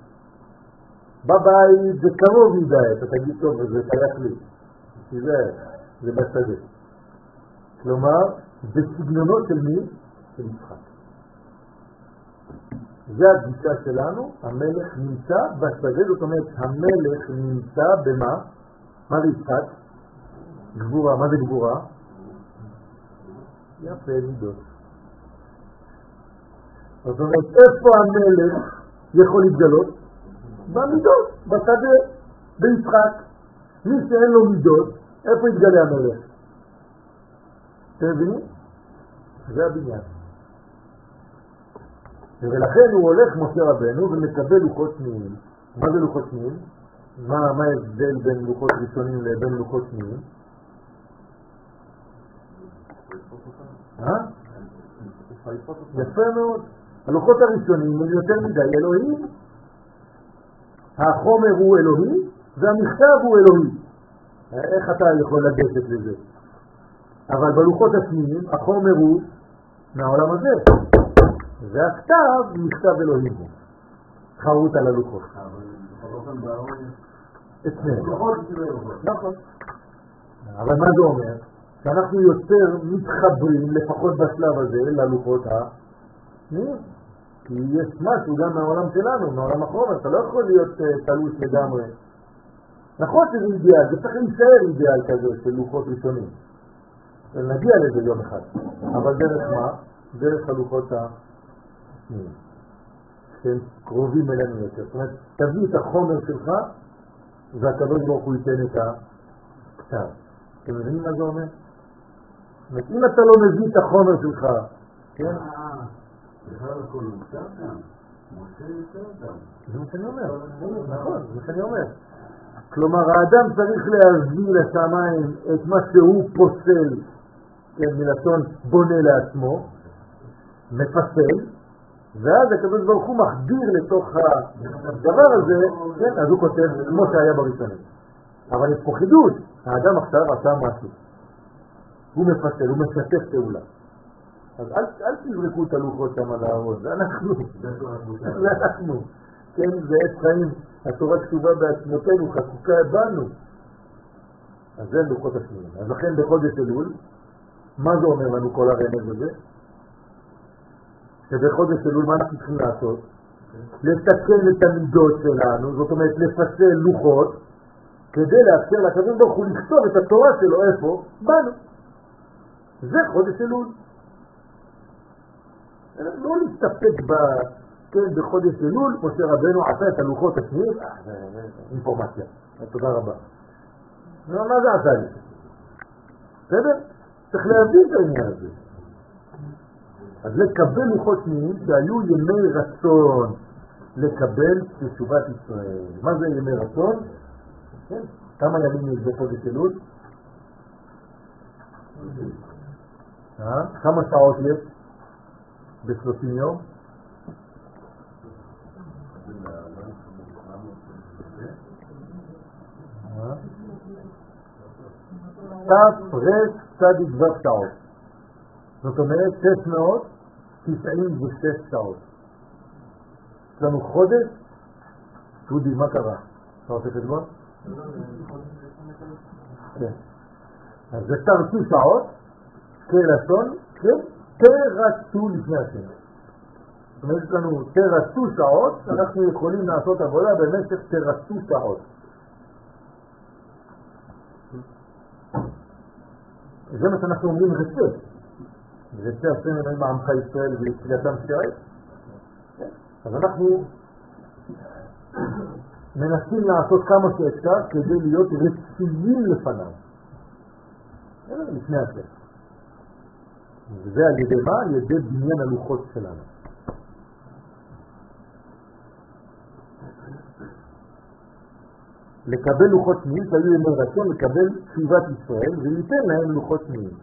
בבית זה קרוב מדי, אתה תגיד טוב, זה שייך לי, כי זה בשדה. כלומר, זה סגנונו של מי? של יצחק. זה הגישה שלנו, המלך נמצא בשדה, זאת אומרת, המלך נמצא במה? מה זה יצחק? גבורה, מה זה גבורה? יפה, מידות. זאת אומרת, איפה המלך יכול להתגלות? במידות, בשדה, ביצחק. מי שאין לו מידות, איפה יתגלה המלך? תבין? זה הבניין. ולכן הוא הולך משה רבנו ומקבל לוחות שניים. מה זה לוחות שניים? מה ההבדל בין לוחות ראשונים לבין לוחות שניים? יפה מאוד. הלוחות הראשונים הם יותר מדי אלוהים. החומר הוא אלוהי והמכתב הוא אלוהי. איך אתה יכול לגשת לזה? אבל בלוחות השניים החומר הוא מהעולם הזה. והכתב מכתב אלוהים. חרוט על הלוחות. אצלנו. נכון. אבל מה זה אומר? שאנחנו יותר מתחברים, לפחות בשלב הזה, ללוחות השניים. כי יש משהו גם מהעולם שלנו, מהעולם החומר. אתה לא יכול להיות תלוש לגמרי. נכון שזה אידיאל, זה צריך להישאר אידיאל כזה של לוחות ראשונים. נגיע לזה יום אחד. אבל דרך מה? דרך הלוחות השניים. שהם קרובים אלינו יותר. זאת אומרת, תביא את החומר שלך, והקדוש ברוך הוא ייתן את הכתב. אתם מבינים מה זה אומר? אם אתה לא מביא את החומר שלך, כן? בכלל הכל נמצא כאן. משה נמצא כאן. זה מה שאני אומר. נכון, זה מה שאני אומר. כלומר, האדם צריך להביא לשמיים את מה שהוא פוסל, כן, מלשון בונה לעצמו, מפסל, ואז הקדוש ברוך הוא מחדיר לתוך הדבר הזה, כן, אז הוא כותב כמו שהיה בראשונים. אבל יש פה חידוש, האדם עכשיו עשה משהו. הוא מפסל, הוא משתף פעולה. אז אל תזרקו את הלוחות שם על הארון, זה אנחנו. זה אנחנו. כן, זה עץ חיים, התורה כתובה בעצמותינו, חקוקה בנו. אז זה לוחות השניים. אז לכן בחודש אלול, מה זה אומר לנו כל הרמז הזה? שבחודש אלול מה אנחנו צריכים לעשות? לתקן את המידות שלנו, זאת אומרת לפסל לוחות, כדי לאפשר לקדוש ברוך הוא לכתוב את התורה שלו איפה? בנו. זה חודש אלול. לא להסתפק כן, בחודש אלול, משה רבנו עשה את הלוחות השניים, אינפורמציה, תודה רבה. מה זה עשה לי? בסדר? צריך להבין את העניין הזה. אז לקבל לוחות שניים שהיו ימי רצון לקבל תשובת ישראל. מה זה ימי רצון? כן, כמה ימים יש בחודש אלול? כמה שעות יש ב-30 יום? תפרש צדיק דבר שעות. זאת אומרת 696 שעות. יש לנו חודש. תודי, מה קרה? אתה עושה חשבון? כן. אז זה תרצו שעות, כלשון, כן? תרצו לפני השם. זאת אומרת, יש לנו תרצו שעות, אנחנו יכולים לעשות עבודה במשך תרצו שעות. זה מה שאנחנו אומרים רצה. רצה השם עם עמך ישראל ולתחילתם שירת. אז אנחנו מנסים לעשות כמה שאפשר כדי להיות רצויים לפניו. לפני השם. וזה על ידי מה? על ידי בניין הלוחות שלנו. לקבל לוחות שניים, שהיו ימי רצון לקבל תשובת ישראל וייתן להם לוחות שניים.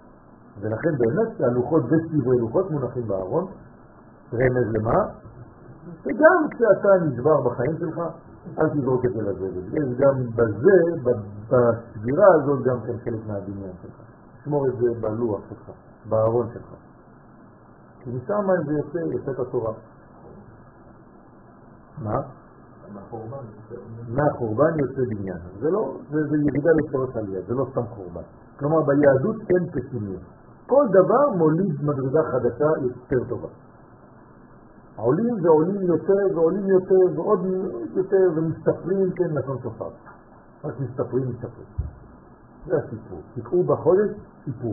ולכן באמת הלוחות וסברי לוחות מונחים בארון, רמז למה? וגם כשאתה נשבר בחיים שלך, אל תזרוק את זה לזבל. יש גם בזה, בסבירה הזאת, גם כן חלק מהבניין שלך. שמור את זה בלוח שלך, בארון שלך. כי משם זה יוצא את התורה. מה? מהחורבן יוצא בניין. זה ירידה לצורך עלייה, זה לא סתם חורבן. כלומר, ביהדות אין פסימיות. כל דבר מוליד מדרגה חדשה יותר טובה. עולים ועולים יותר ועולים יותר ועוד יותר ומסתפרים, כן, לשון שופר. רק מסתפרים. זה הסיפור. תקעו בחודש סיפור.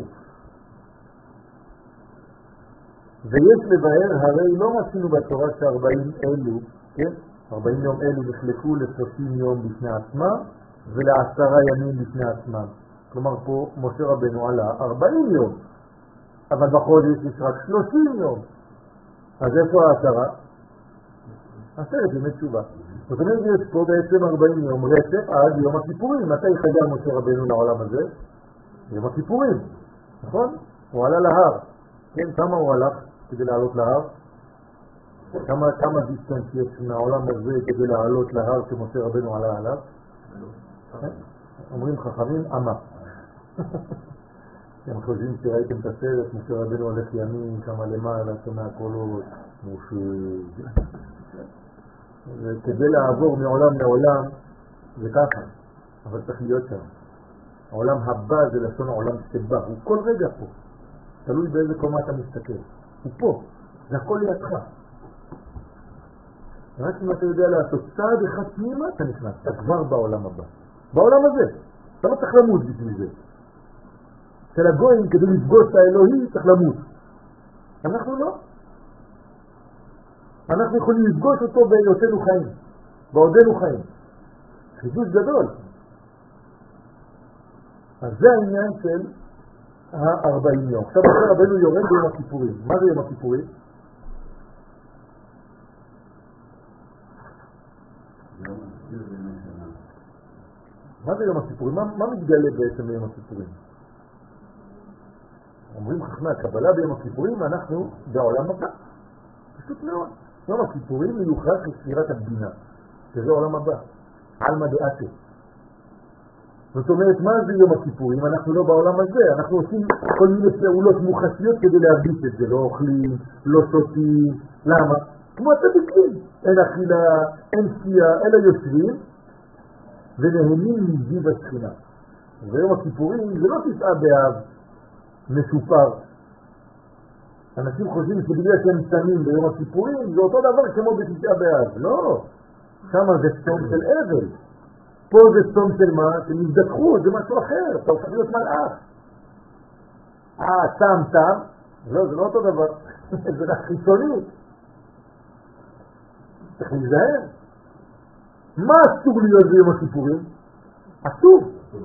ויש לבאר, הרי לא רצינו בתורה ש40 אלו, כן? 40 יום אלו נחלקו ל30 יום בפני עצמה ול10 ימים בפני עצמם. כלומר פה משה רבנו עלה 40 יום, אבל בחודש יש רק 30 יום. אז איפה ה10? 10 ימי תשובה. זאת אומרת, יש פה בעצם 40 יום רצף עד יום הכיפורים. מתי חגג משה רבנו לעולם הזה? יום הכיפורים, נכון? הוא עלה להר. כן, כמה הוא הלך כדי לעלות להר? כמה דיסטנס יש מהעולם הזה כדי לעלות להר שמשה רבנו עלה עליו? אומרים חכמים, אמה. אתם חושבים שראיתם את הסרט, משה רבנו הולך ימין, כמה למעלה, שומע קולות, וכדי לעבור מעולם לעולם זה ככה, אבל צריך להיות שם. העולם הבא זה לשון העולם שבא, הוא כל רגע פה, תלוי באיזה קומה אתה מסתכל, הוא פה, זה הכל לידך. רק אם אתה יודע לעשות צעד אחד פנימה, אתה נכנס, אתה כבר בעולם הבא. בעולם הזה, אתה לא צריך למות בשביל זה. של הגויים, כדי לפגוש את האלוהי, צריך למות. אנחנו לא. אנחנו יכולים לפגוש אותו בהיותנו חיים, בעודנו חיים. חידוש גדול. אז זה העניין של ה40 יום. עכשיו משה רבנו יורד ביום הכיפורים. מה זה יום הכיפורים? מה זה יום הכיפורים? מה מתגלה בעצם ביום הכיפורים? אומרים חכמי הקבלה ביום הכיפורים, אנחנו בעולם הבא. פשוט מאוד. יום הכיפורים מיוחד לספירת הבינה, שזה עולם הבא. עלמא דעתה. זאת אומרת, מה זה יום הכיפורים? אנחנו לא בעולם הזה, אנחנו עושים כל מיני פעולות מוחשיות כדי להרגיש את זה. לא אוכלים, לא שותים. למה? כמו הצדיקים. אין אכילה, אין שתייה, אלא יושבים ונהנים מזיו השכינה. ויום הכיפורים זה לא 9 באב מסופר. אנשים חושבים שבגלל שהם צמים ביום הכיפורים זה אותו דבר כמו ב9 באב. לא, שם זה צום של אבל. פה זה צום של מה? של הזדככות, זה משהו אחר. אתה הופך להיות מלאך. צם. לא, זה לא אותו דבר. זה רק חיצוני. צריך להיזהר. מה אסור להיות ביום הכיפורים? אסור.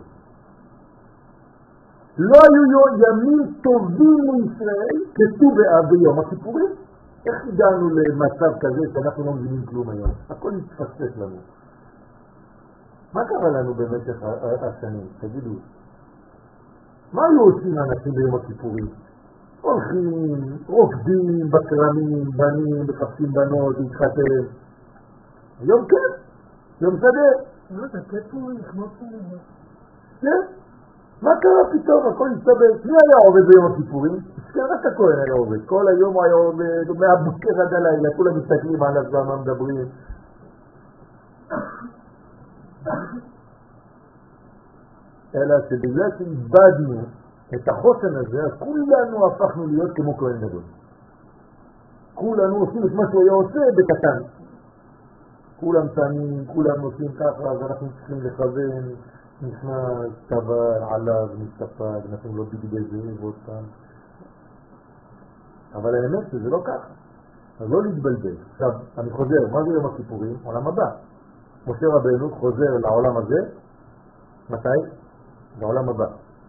לא היו ימים טובים לישראל כט"ו באב ביום הכיפורים. איך הגענו למצב כזה שאנחנו לא מבינים כלום היום? הכל התפסק לנו. מה קרה לנו במשך השנים? תגידו. מה היו עושים אנשים ביום הכיפורים? הולכים, רוקדים, בקרמים, בנים, מחפשים בנות, להתחתן. יום כן, יום שדה. לא, אתה כתוב לכמות שדה. כן? מה קרה פתאום? הכל הסתבר. מי היה עובד ביום הכיפורים? רק הכהן היה עובד. כל היום הוא היה עובד, מהבוקר עד הלילה, כולם מסתכלים עליו ומה מדברים. אלא שבגלל שאיבדנו את החוסן הזה, כולנו הפכנו להיות כמו כהן גדול. כולנו עושים את מה שהוא היה עושה בקטן. כולם צמים, כולם עושים ככה, ואנחנו צריכים לכוון, נכנס, טבל, עליו, מסתפק, אנחנו לא בגלל זה ועוד פעם. אבל האמת שזה לא ככה. אז לא להתבלבל. עכשיו, אני חוזר, מה זה יום הכיפורים? עולם הבא. משה רבנו חוזר לעולם הזה, מתי? לעולם הבא.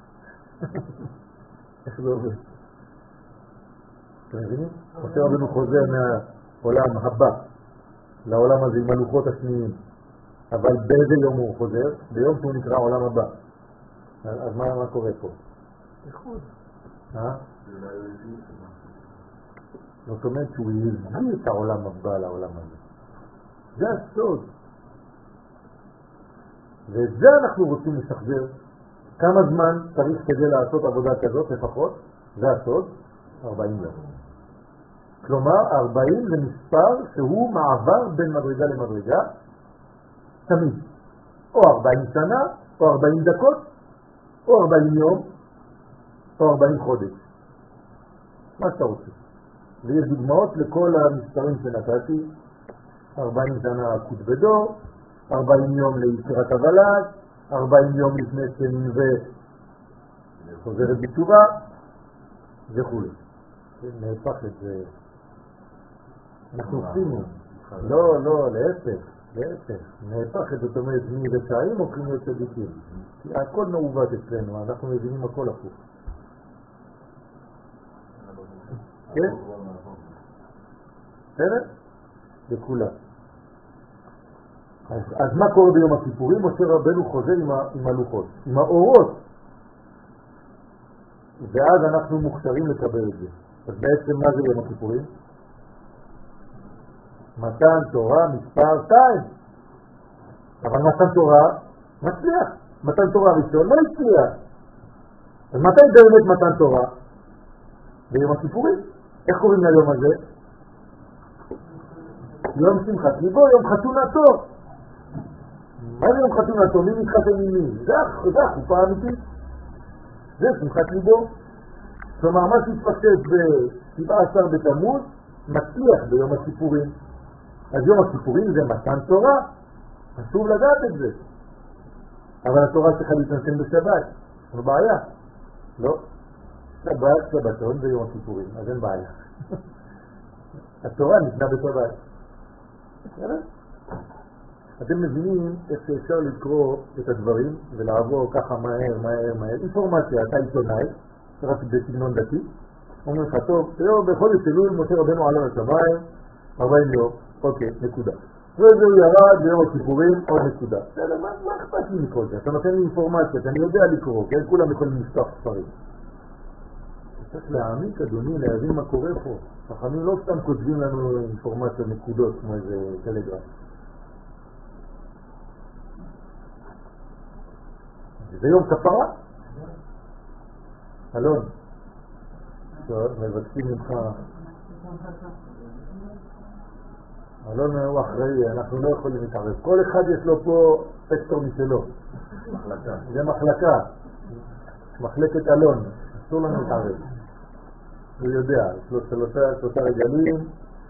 איך זה עובד? אתם מבינים? משה רבנו חוזר מהעולם הבא לעולם הזה עם הלוחות השניים. אבל באיזה יום הוא חוזר? ביום שהוא נקרא עולם הבא. אז מה קורה פה? איחוד. זאת אומרת שהוא הביא את העולם הבא לעולם הזה. זה הסוד. ואת זה אנחנו רוצים לשחזר. כמה זמן צריך כדי לעשות עבודה כזאת לפחות? זה הסוד, 40 יום. כלומר, 40 זה מספר שהוא מעבר בין מדרגה למדרגה, תמיד. או 40 שנה, או 40 דקות, או 40 יום, או 40 חודש. מה שאתה רוצה. ויש דוגמאות לכל המספרים שנתתי, 40 שנה כותבדו, 40 יום ליצירת הוולד, 40 יום לפני שננווה חוזרת בתשובה, וכו'. נהפך את זה. אנחנו עשינו. לא, להפך. נהפך את זאת אומרת מרשעים הופכים להיות צדיקים. כי הכל מעוות אצלנו, אנחנו מבינים הכל הפוך. כן? בסדר? לכולם. אז מה קורה ביום הכיפורים? משה רבנו חוזר עם הלוחות, עם האורות, ואז אנחנו מוכשרים לקבל את זה. אז בעצם מה זה יום הכיפורים? מתן תורה מספר 2. אבל מתן תורה מצליח. מתן תורה ראשון לא הצליח. אז מתי באמת מתן תורה? ביום הכיפורים. איך קוראים ליום הזה? יום שמחת ליבו, יום חתונתו. מה זה יום חתונתו? מי מתחתן עם מי? זה החופה האמיתית. זה שמחת ליבו. כלומר, מה שהתפשט ב-17 בתמוז מצליח ביום הכיפורים. אז יום הכיפורים זה מתן תורה. חשוב לדעת את זה. אבל התורה צריכה להתנתן בשבת. זו בעיה. לא. שבת, שבתון זה יום הכיפורים. אז אין בעיה. התורה ניתנה בשבת. אתם מבינים איך שאפשר לקרוא את הדברים ולעבור ככה מהר. אינפורמציה, אתה עיתונאי, רק בסגנון דתי, אומר לך, טוב, בחודש אלול משה רבנו עלה לשמיים, 40 יום, אוקיי, נקודה. וזה הוא ירד ביום הכיפורים, עוד נקודה. מה אכפת לי מכל זה? אתה נותן לי אינפורמציה, אני יודע לקרוא, כן? כולם יכולים לפתוח ספרים. צריך להעמיק, אדוני, להבין מה קורה פה. חכמים לא סתם כותבים לנו אינפורמציה נקודות כמו איזה טלגרם. זה יום כפרה? אלון, מבקשים ממך. אלון הוא אחראי, אנחנו לא יכולים להתערב. כל אחד יש לו פה סקטור משלו. זה מחלקה. מחלקת אלון. אסור לנו להתערב. הוא יודע, יש לו שלושה רגלים.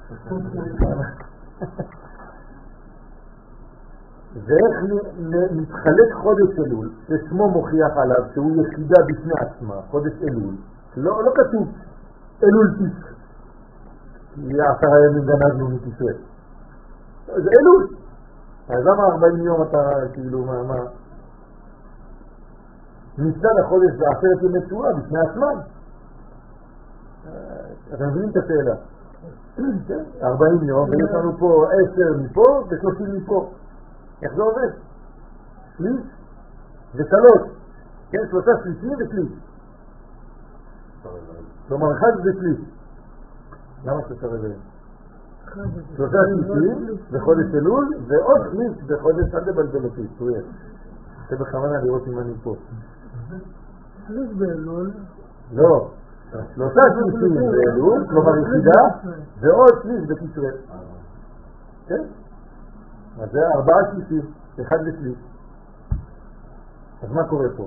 ואיך מתחלק חודש אלול, ששמו מוכיח עליו שהוא יחידה בפני עצמה, חודש אלול. לא כתוב אלול תיס. כי 10 ימים גנזנו מתיסרט. זה אלול. אז למה 40 יום אתה כאילו מה? ניסן החודש זה 10 ימי תשובה בפני עצמם. אתם מבינים את השאלה? 40 יום, ויש לנו פה 10 מפה ו30 מפה. איך זה עובד? שליש ו3. כן, 3 שלישים ושליש. כלומר, אחד זה שליש. למה 3 רבעים? 3 שלישים בחודש אלול, ועוד שליש בחודש עד לבלבל אותי. זה בכוונה לראות אם אני פה. שליש באלול? לא. 3 שלישים באלול, כלומר יחידה, ועוד שליש בתשרי. כן? אז זה 4 שלישים, 1 לשליש. אז מה קורה פה?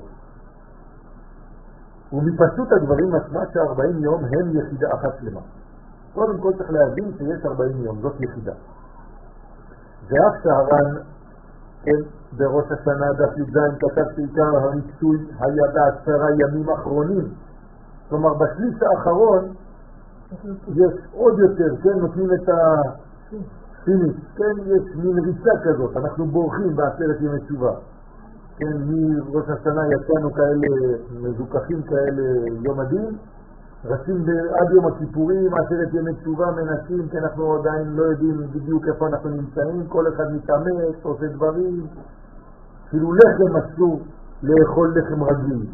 ומפשוט הדברים עצמה ש40 יום הם יחידה אחת שלמה. קודם כל צריך להבין שיש 40 יום, זאת יחידה. ואף שהר"ן, בראש השנה דף י"ז כתב שעיקר הריצוי היה ב10 ימים אחרונים. כלומר בשליש האחרון יש עוד יותר, כן, נותנים את פיניש, כן, יש מין ריצה כזאת, אנחנו בורחים ב10 ימי תשובה. כן, מראש השנה יצאנו כאלה מזוכחים כאלה יום הדין, רצים עד יום הכיפורים, 10 ימי תשובה מנסים, כי אנחנו עדיין לא יודעים בדיוק איפה אנחנו נמצאים, כל אחד מתאמץ, עושה דברים, אפילו לחם אסור לאכול לחם רגיל,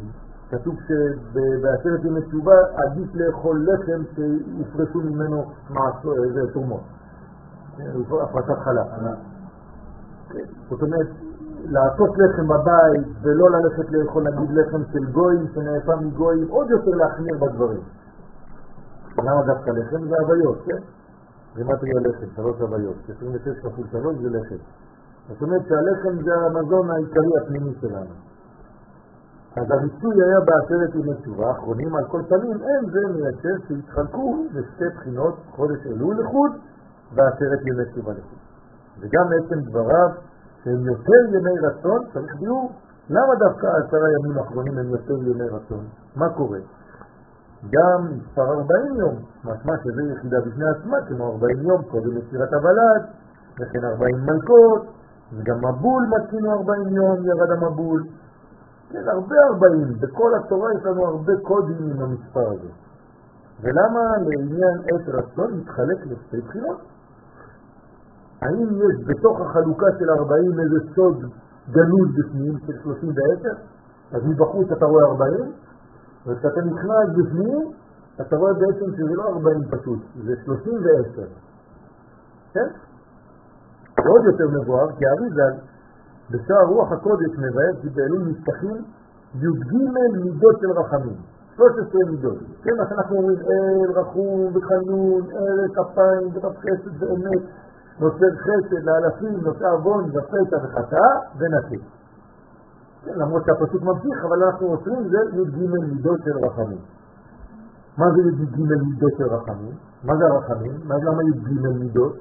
כתוב שבעשרת ימי תשובה עדיף לאכול לחם שיפרשו ממנו תרומות, הפרשת חלב. זאת אומרת, לעשות לחם בבית ולא ללכת לאכול נגיד לחם של גויים שנאפה מגויים, עוד יותר להחמיר בדברים. למה דווקא לחם? זה הוויות, כן? זה מה תהיה לחם, 3 הוויות, 26 כפול 3 זה לחם. זאת אומרת שהלחם זה המזון העיקרי הפנימי שלנו. אז הריצוי היה בעשרת ימי תשובה האחרונים, על כל פנים אין זה מייצר שהתחלקו בשתי בחינות, חודש אלול לחוד ועשרת ימי תשובה לחוד. וגם בעצם דבריו שהם יותר ימי רצון, צריך ביור, למה דווקא 10 ימים האחרונים הם יותר ימי רצון? מה קורה? גם מספר 40 יום, משמע שזה יחידה בפני עצמה, כמו 40 יום קודם יצירת הוולד, וכן 40 מלכות, וגם מבול מתקינו 40 יום, ירד המבול. כן, הרבה 40, בכל התורה יש לנו הרבה קודים עם המספר הזה. ולמה לעניין עת רצון מתחלק לשתי בחינות? האם יש בתוך החלוקה של 40 איזה סוד גנוז בפנים של 30 ו-10? אז מבחוץ אתה רואה 40, וכשאתה נכנס בפנים, אתה רואה בעצם שזה לא 40 פשוט, זה 30 ו-10. כן? ועוד יותר מבואר, כי אריז"ל בשער רוח הקודש מבאר כי באלול נפתחים י"ג מידות של רחמים, 13 מידות. כן, אז אנחנו אומרים אל, רחום וחנון, אל, כפיים ורב חסד ואמת, נוצר חסד לאלפים, נוצר עוון ופשע וחטאה ונקי. כן, למרות שהפסוק ממשיך, אבל אנחנו עוצרים, זה י"ג מידות של רחמים. מה זה י"ג מידות של רחמים? מה זה הרחמים? למה י"ג מידות?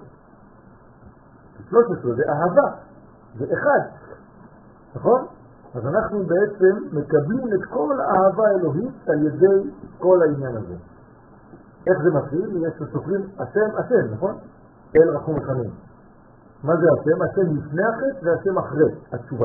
13 זה אהבה, זה אחד, נכון? אז אנחנו בעצם מקבלים את כל האהבה האלוהית על ידי כל העניין הזה. איך זה מתחיל? יש סופרים השם, נכון? אל רחום וחנון. מה זה השם? השם לפני החטא והשם אחרי התשובה.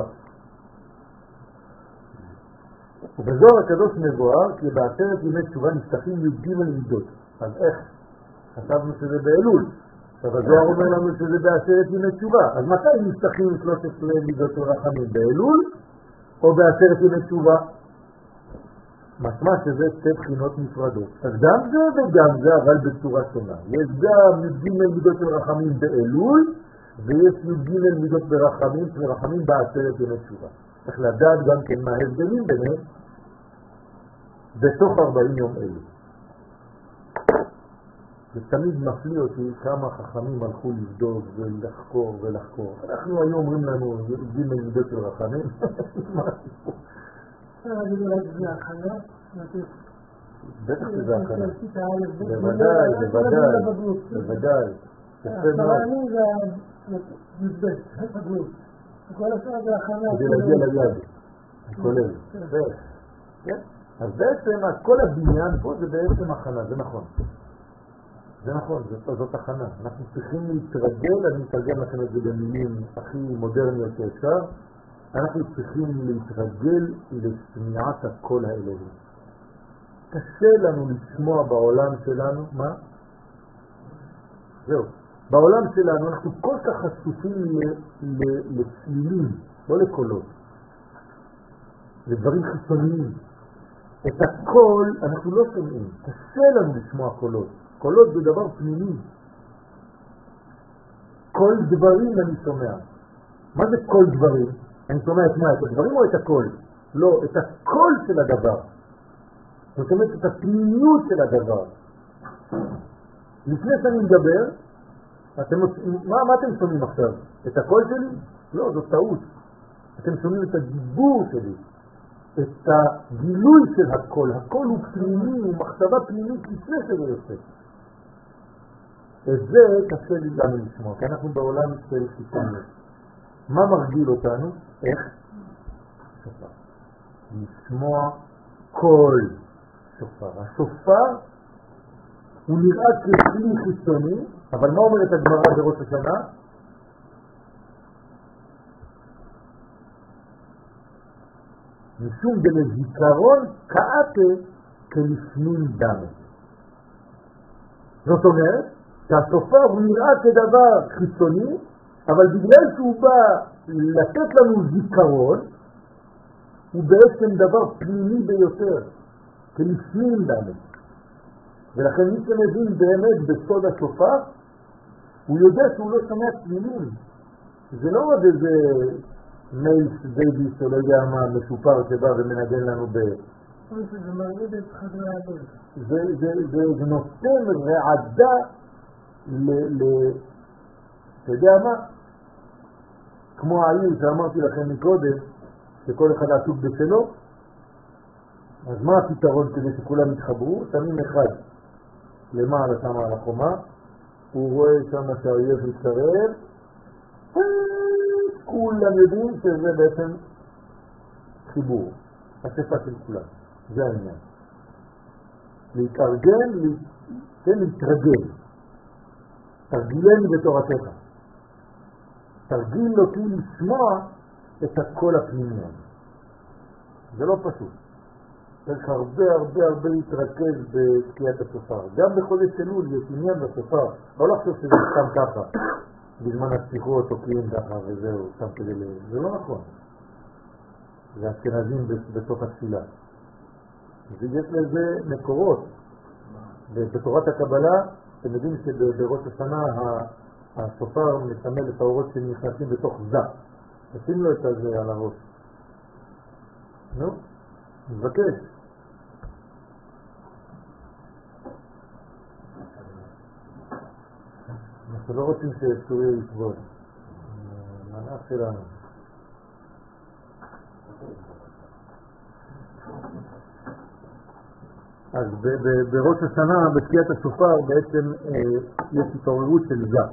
ובזוהר הקדוש מבואר כי בעשרת ימי תשובה נפתחים י"ג מידות. אז איך? חשבנו שזה באלול. עכשיו הזוהר אומר לנו שזה בעשרת ימי תשובה. אז מתי נפתחים 13 מידות של רחמים? באלול או בעשרת ימי תשובה? משמע שזה שתי בחינות נפרדות. אז גם זה וגם זה, אבל בצורה שונה. יש גם י"ג מידות של רחמים באלול, ויש י"ג מידות ברחמים בעשרת ימי תשובה. צריך לדעת גם כן מה ההבדלים ביניהם בתוך 40 יום אלו. זה תמיד מפליא אותי כמה חכמים הלכו לבדוק ולחקור. אנחנו היום אומרים לנו י"ג מידות של רחמים. בטח שזה הכנה. בוודאי. אבל אני זה י"ב, הגלות. כל השאר זה הכנה. כדי להגיע ליד, כולל. אז בעצם כל הבניין פה זה בעצם הכנה, זה נכון. זה נכון, זאת הכנה. אנחנו צריכים להתרגל, אני מתרגם לכם את זה במילים הכי מודרניות שאפשר, אנחנו צריכים להתרגל לשמיעת הקול האלוהי. קשה לנו לשמוע בעולם שלנו, מה? זהו. בעולם שלנו אנחנו כל כך חשופים לצלילים, לא לקולות, לדברים חיצוניים. את הקול אנחנו לא שומעים, קשה לנו לשמוע קולות. קולות זה דבר פנימי. כל דברים אני שומע. מה זה כל דברים? אני שומע את מה? את הדברים או את הקול? לא, את הקול של הדבר. זאת אומרת את הפנימיות של הדבר. לפני שאני מדבר, מה אתם שומעים עכשיו? את הקול שלי? לא, זאת טעות. אתם שומעים את הדיבור שלי, את הגילוי של הקול. הקול הוא פנימי, הוא מחשבה פנימית לפני שזה יוצא. את זה קשה לי לנו לשמוע, כי אנחנו בעולם של חיצוניות. מה מרגיל אותנו? איך? שופר. לשמוע קול שופר. השופר הוא נראה ככלי חיצוני, אבל מה אומרת הגמרא בראש השנה? משום דלזיכרון כאתה כלפנים דמה. זאת אומרת שהשופר הוא נראה כדבר חיצוני, אבל בגלל שהוא בא לתת לנו זיכרון, הוא בעצם דבר פנימי ביותר, כלפנים באמת. ולכן מי שמבין באמת בסוד השופר, הוא יודע שהוא לא שומע פנימים. זה לא עוד איזה מייס דייביס או לא יודע מה מסופר שבא ומנגן לנו ב... זה מרעיד את חדרי הלב. זה נותן רעדה אתה יודע מה? כמו העיר שאמרתי לכם מקודם, שכל אחד עסוק בשלו, אז מה הפתרון כדי שכולם יתחברו? שמים אחד למעלה שם על החומה, הוא רואה שם שהאויב מתקרב, כולם יודעים שזה בעצם חיבור, השפה של כולם, זה העניין. להתארגן, להתרגל. תרגילני בתורתך. תרגיל אותי לשמוע את הקול הפנימי. זה לא פשוט. צריך הרבה להתרכז בתקיעת השופר. גם בחודש אלול יש עניין בשופר. לא לחשוב שזה סתם ככה. בזמן השיחות תוקעים ככה וזהו, סתם כדי זה לא נכון. זה אשכנזים בתוך התפילה. ויש לזה מקורות. בתורת הקבלה, אתם יודעים שבראש השנה השופר מסמל את האורות שנכנסים בתוך זה. נשים לו את זה על הראש. נו, מבקש. אנחנו לא רוצים שסוריה יסבול. מנהל שלנו. אז בראש השנה, בתקיעת השופר, בעצם יש התעוררות של זה.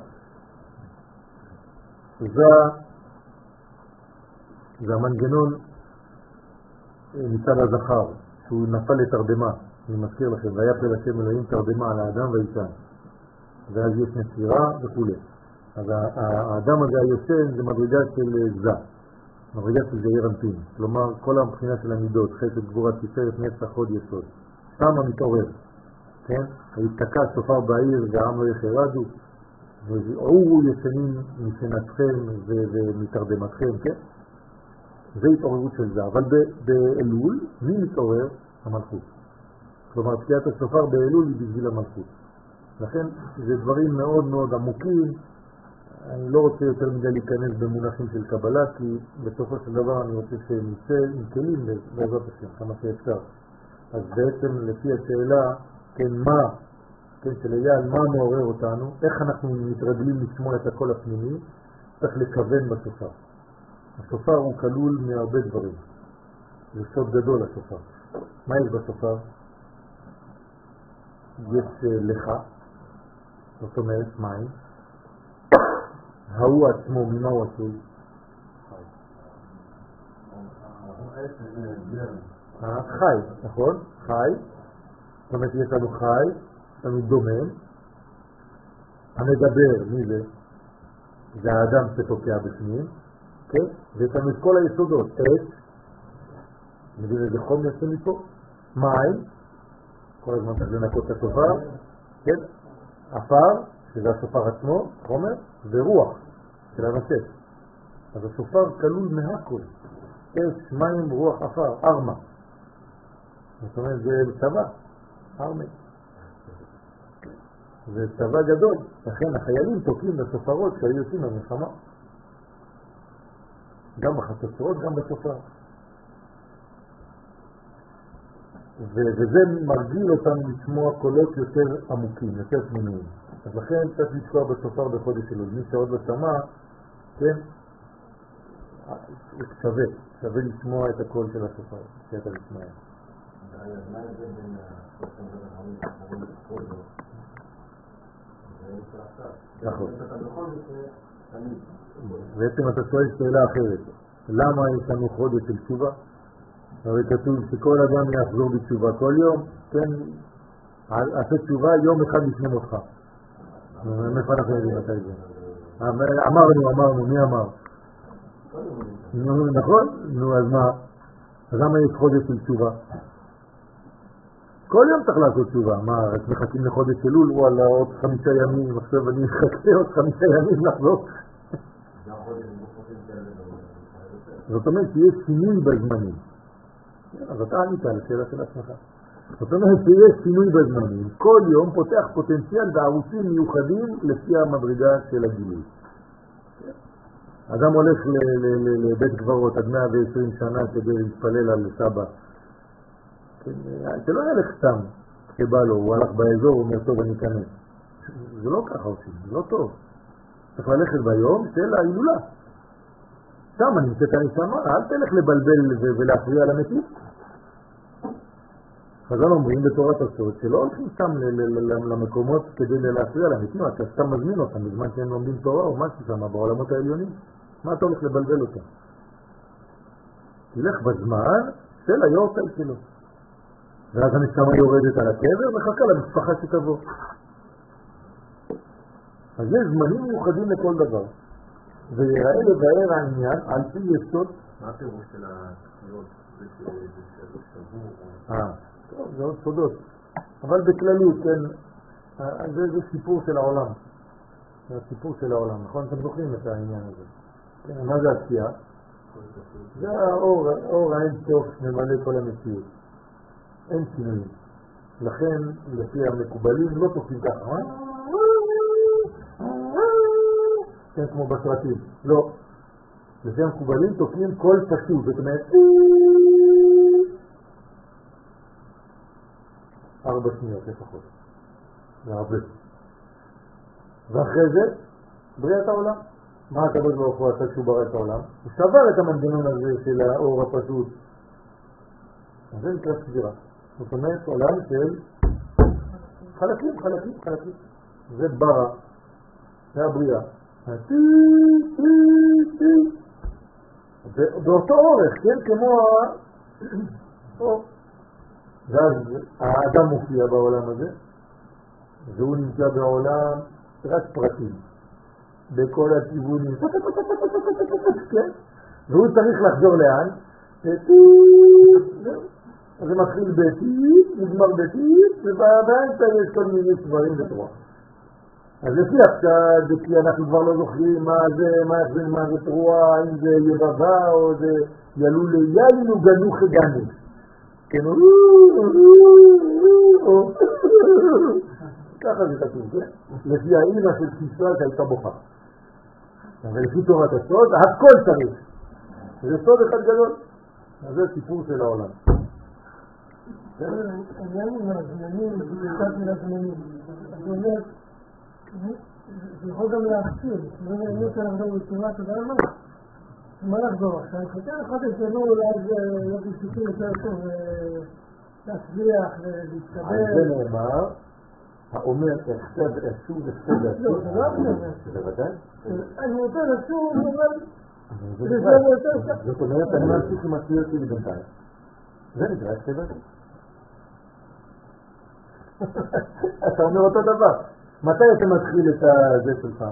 זה המנגנון מצד הזכר, שהוא נפל לתרדמה. אני מזכיר לכם, והיה פלא השם אלוהים תרדמה על האדם והאישה. ואז יש נסירה וכו'. אז האדם הזה היושן זה מדרגה של זה. מדרגה של זעיר אנפין. כלומר, כל הבחינה של המידות, חסד, גבורה, תפארת, נצח, חוד, יסוד. שם המתעורר, כן? ויתקע שופר בעיר והעם לא יחרדו, ועורו ישנים משנתכם ומתרדמתכם, כן? זה התעוררות של זה. אבל באלול, מי מתעורר? המלכות. כלומר, תקיעת השופר באלול היא בשביל המלכות. לכן זה דברים מאוד מאוד עמוקים. אני לא רוצה יותר מדי להיכנס במונחים של קבלה, כי בסופו של דבר אני רוצה שנצא עם כלים בעזרת השם, כמה שאפשר. אז בעצם לפי השאלה, כן, מה, כן, של אייל, מה מעורר אותנו, איך אנחנו מתרגלים לשמוע את הקול הפנימי, צריך לכוון בשופר. השופר הוא כלול מהרבה דברים. זה סוד גדול השופר. מה יש בשופר? יש לך, זאת אומרת מים. ההוא עצמו, ממה הוא עשוי? חי, נכון? חי. זאת אומרת, יש לנו חי, יש לנו דומם. המדבר, מי זה? זה האדם שתוקע בפנים, כן? ויש לנו את כל היסודות, עץ, מבין איזה חום יוצא מפה, מים, כל הזמן צריך לנקות את השופר, כן? אפר, שזה השופר עצמו, חומר, ורוח של הנושא. אז השופר כלול מהכל, אש, מים, רוח, אפר, ארמה. זאת אומרת, זה צבא, ארמי. זה צבא גדול, לכן החיילים תוקעים בשופרות שהיו יוצאים למלחמה. גם בחצוצרות, גם בשופר. וזה מרגיל אותנו לשמוע קולות יותר עמוקים, יותר פנימיים. אז לכן צריך לשקוע בשופר בחודש אלול. מי שעוד לא שמע, כן, שווה לשמוע את הקול של השופר, שאתה לשמוע. מה זה בין השופר ולחמים לחולים לחולים? נכון. בעצם אתה שואל שאלה אחרת. למה יש לנו חודש של תשובה? הרי כתוב שכל אדם יחזור בתשובה כל יום, כן, עשה תשובה יום אחד לפני מותך. מאיפה אנחנו יודעים מתי זה? אמרנו, מי אמר? נכון? נו, אז מה? אז למה יש חודש של תשובה? כל יום צריך לעשות תשובה. מה, רק מחכים לחודש אלול, וואלה, עוד 5 ימים, עכשיו אני אחכה עוד 5 ימים לחזור. זאת אומרת שיש שינוי בזמנים. אז אתה ענית לשאלה של עצמך. זאת אומרת שיש שינוי בזמנים, כל יום פותח פוטנציאל בערוצים מיוחדים לפי המדרגה של הגילוי. אדם הולך לבית קברות עד 120 שנה כדי להתפלל על סבא. זה לא ילך סתם שבא לו, הוא הלך באזור, הוא אומר טוב אני אכנס. זה לא ככה עושים, זה לא טוב. צריך ללכת ביום של ההילולה. שם נמצאת הנשמה, אל תלך לבלבל ולהפריע למתים. חז"ל אומרים בתורת הסוד שלא הולכים סתם למקומות כדי להפריע למתים, אתה סתם מזמין אותם בזמן שהם לומדים תורה או משהו שם בעולמות העליונים. מה אתה הולך לבלבל אותם? תלך בזמן של היורצייט שלו. ואז הנשמה יורדת על הקבר וחכה למשפחה שתבוא. אז יש זמנים מיוחדים לכל דבר. ויראה לבאר העניין על פי יסוד. מה הפירוש של התחיות? זה שבור? טוב, זה עוד סודות. אבל בכללות, כן, זה סיפור של העולם. זה הסיפור של העולם, נכון? אתם זוכרים את העניין הזה. כן, מה זה התחייה? זה האור האין סוף ממלא כל המציאות. אין שינויים. לכן, לפי המקובלים, לא תופעים ככה. כן, כמו בסרטים. לא. לפי המקובלים תופעים כל פשוט. זאת אומרת, 4 שניות לפחות. זה הרבה. ואחרי זה, בריאת העולם. מה הקדוש ברוך הוא עשה כשהוא ברא את העולם? הוא שבר את המנגנון הזה של האור הפשוט. אז זה נקרא סבירה. זאת אומרת, עולם של חלקים. זה ברא. זה הבריאה. באותו אורך, כן? כמו ואז האדם מופיע בעולם הזה, והוא נמצא בעולם רק פרטים, בכל הכיוונים, כן? והוא צריך לחזור לאן? אז זה מתחיל בטיפ, נגמר בטיפ, ובאמצע יש כל מיני סברים ותרוח. אז לפי עכשיו, כי אנחנו כבר לא זוכרים מה זה תרוח, אם זה יבבה או זה ילו ליילו גנו חגני. כן, ככה זה כתוב, כן? לפי האמא של סיסרא שהייתה בוכה. ולפי תורת הסוד, הכל צריך. זה סוד אחד גדול. אז זה סיפור של העולם. העניין עם הזמנים, בקצת מן הזמנים. זאת אומרת, זה יכול גם להחציר. זאת אומרת, אני רוצה לחזור בצורה, אתה יודע מה לחזור? אני חושב לחודש שלנו, אז יש לי סיכוי יותר טוב להצליח ולהתקבל. על זה נאמר, האומר אכתב אסור וסוד אסור. לא, זה לא אומר. זה ודאי? אני יותר אסור, אבל... זאת אומרת, אני ממשיך עם הציור שלי בינתיים. זה נקרא אכתב אסור. אתה אומר אותו דבר. מתי אתה מתחיל את זה שלך?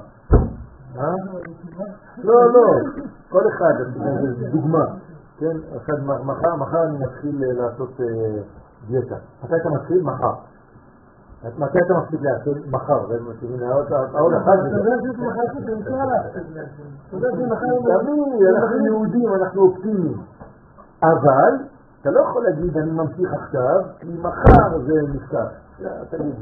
לא, כל אחד, זה דוגמה, כן? מחר אני מתחיל לעשות דיאטה. מתי אתה מתחיל? מחר. מתי אתה מתחיל לעשות? מחר. העוד אחד זה... אנחנו יהודים, אנחנו אופטימיים. אבל אתה לא יכול להגיד אני ממשיך עכשיו, כי מחר זה נפתח. תגיד.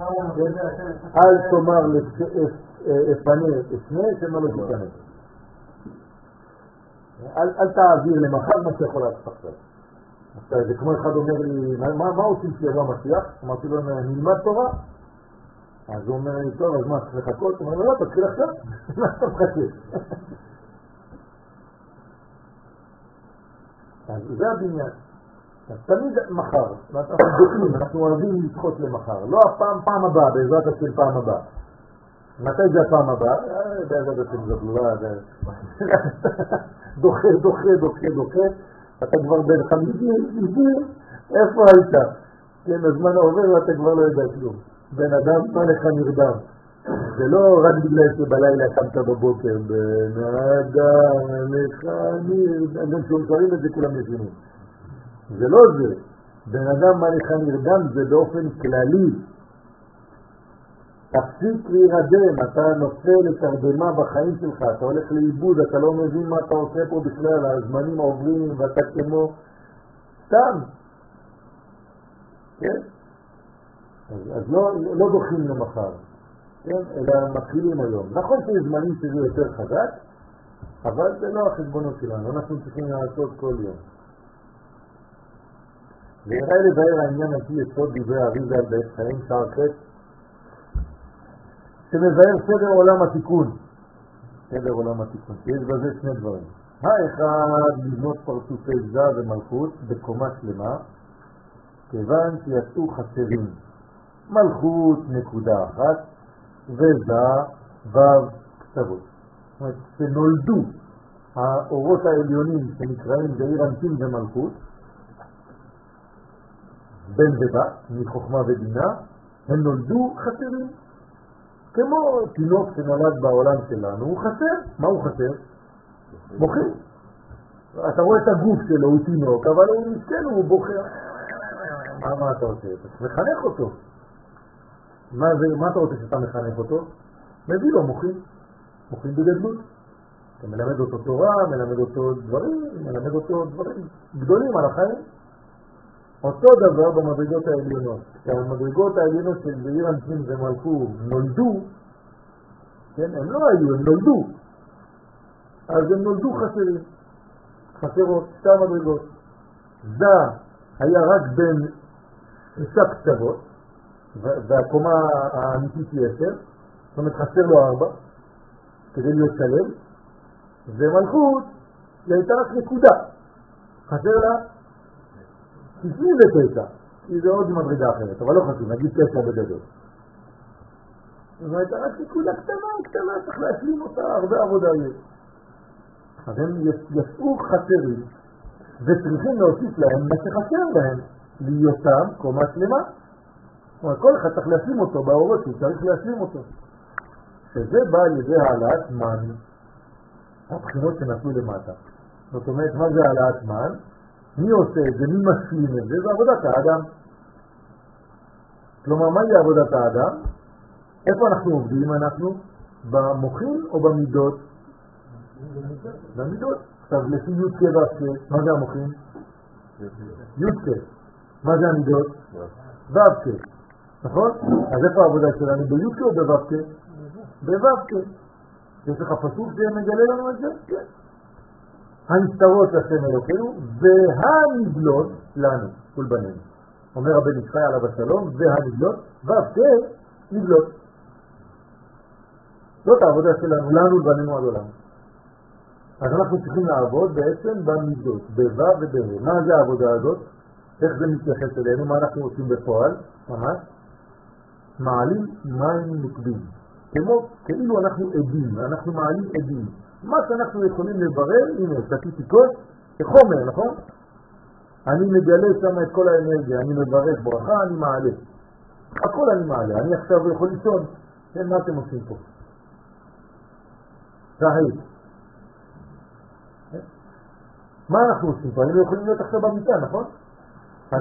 אל תאמר אפנה אפנה שמה לא תפנה. אל תעביר למחר מה שיכול לעשות עכשיו. זה כמו אחד אומר לי, מה עושים שיבוא המשיח? אמרתי לו, נלמד תורה. אז הוא אומר לי, טוב, אז מה צריך לחכות? הוא אומר, לא, תתחיל עכשיו. מה אתה מחכה? אז זה הבניין. תמיד מחר, אנחנו אוהבים לדחות למחר, לא פעם הבאה, בעזרת השם פעם הבאה. מתי זה הפעם הבאה? בעזרת השם זאת לא, דוחה, אתה כבר בין 50, איפה היית? כן, הזמן עובר ואתה כבר לא יודע כלום. בן אדם, מה לך נרדם? זה לא רק בגלל שבלילה קמת בבוקר, בן אדם, לך נרדם, גם כשאומרים את זה כולם מבינים. זה לא זה. בן אדם מה לך נרדם זה באופן כללי. תפסיק להירדם, אתה נופל לתרדמה בחיים שלך, אתה הולך לאיבוד, אתה לא מבין מה אתה עושה פה בכלל, הזמנים עוברים ואתה כמו סתם. כן? אז לא דוחים למחר, כן? אלא מתחילים היום. נכון שיש זמנים שזה יותר חזק, אבל זה לא החשבונות שלנו, אנחנו צריכים לעשות כל יום. ויראה לבאר העניין על פי יסוד דברי אריז"ל בעת חיים שער ח' שמבאר סדר עולם התיקון. סדר עולם התיקון, יש בזה שני דברים. האחד, לבנות פרצופי גזה ומלכות בקומה שלמה, כיוון שיצאו חסרים. מלכות נקודה אחת, וזה וו קצוות. זאת אומרת, שנולדו האורות העליונים שנקראים בעיר אנפין ומלכות, בן ובת, מחוכמה ובינה, הם נולדו חסרים. כמו תינוק שנולד בעולם שלנו, הוא חסר. מה הוא חסר? מוחים. אתה רואה את הגוף שלו, הוא תינוק, אבל הוא מסכן, הוא בוחר. מה אתה עושה? אתה מחנך אותו. מה אתה רוצה שאתה מחנך אותו? מביא לו מוחים. מוחים בגדלות. אתה מלמד אותו תורה, מלמד אותו דברים גדולים על החיים. אותו דבר במדרגות העליונות. כשהמדרגות העליונות של בעיר אנפין ומלכות נולדו, כן, הם לא היו, הם נולדו. אז הם נולדו חסרים. חסרות, שתי מדרגות. זה היה רק בין 6 קצוות, והקומה האמיתית היא 10, זאת אומרת חסר לו 4, כדי להיות שלם, ומלכות היא הייתה רק נקודה. חסר לה 99, כי זה עוד מדרגה אחרת, אבל לא חשוב, נגיד 9 בגדול. זאת הייתה רק נקודה קטנה, צריך להשלים אותה, הרבה עבודה יש. אז הם יצאו חסרים, וצריכים להוסיף להם מה שחסר להם, להיותם קומה שלמה. זאת אומרת, כל אחד צריך להשלים אותו באורות, הוא צריך להשלים אותו. שזה בא על ידי העלאת מן, הבחינות שנפלו למטה. זאת אומרת, מה זה העלאת מן? מי עושה את זה? מי משלים את זה? זה עבודת האדם. כלומר, מהי עבודת האדם? איפה אנחנו עובדים? אנחנו במוחים או במידות? במידות. עכשיו, לפי י' כ' מה זה המוחים? י' כ'. מה זה המידות? ו' כ'. נכון? אז איפה העבודה שלנו? בי' כ' או בו' כ'? בו' כ'. יש לך פסוק שמגלה לנו את זה? כן. הנסתרות השם אלוקינו והנגלות לנו, כל בנינו. אומר הבן ישחי עליו השלום, והנגלות, ו' כ' נגלות. זאת העבודה שלנו, לנו ובנינו עד עולם. אז אנחנו צריכים לעבוד בעצם במידות, בו' ובה'. מה זה העבודה הזאת? איך זה מתייחס אלינו? מה אנחנו עושים בפועל? ממש? מעלים מים נקבים. כאילו אנחנו עדים, אנחנו מעלים עדים. מה שאנחנו יכולים לברר, הנה, שתיתי כוס, זה חומר, נכון? אני מגלה שם את כל האנרגיה, אני מברך ברכה, אני מעלה. הכל אני מעלה, אני עכשיו יכול לישון. כן, מה אתם עושים פה? רעי. מה אנחנו עושים פה? היינו יכולים להיות עכשיו במיטה, נכון?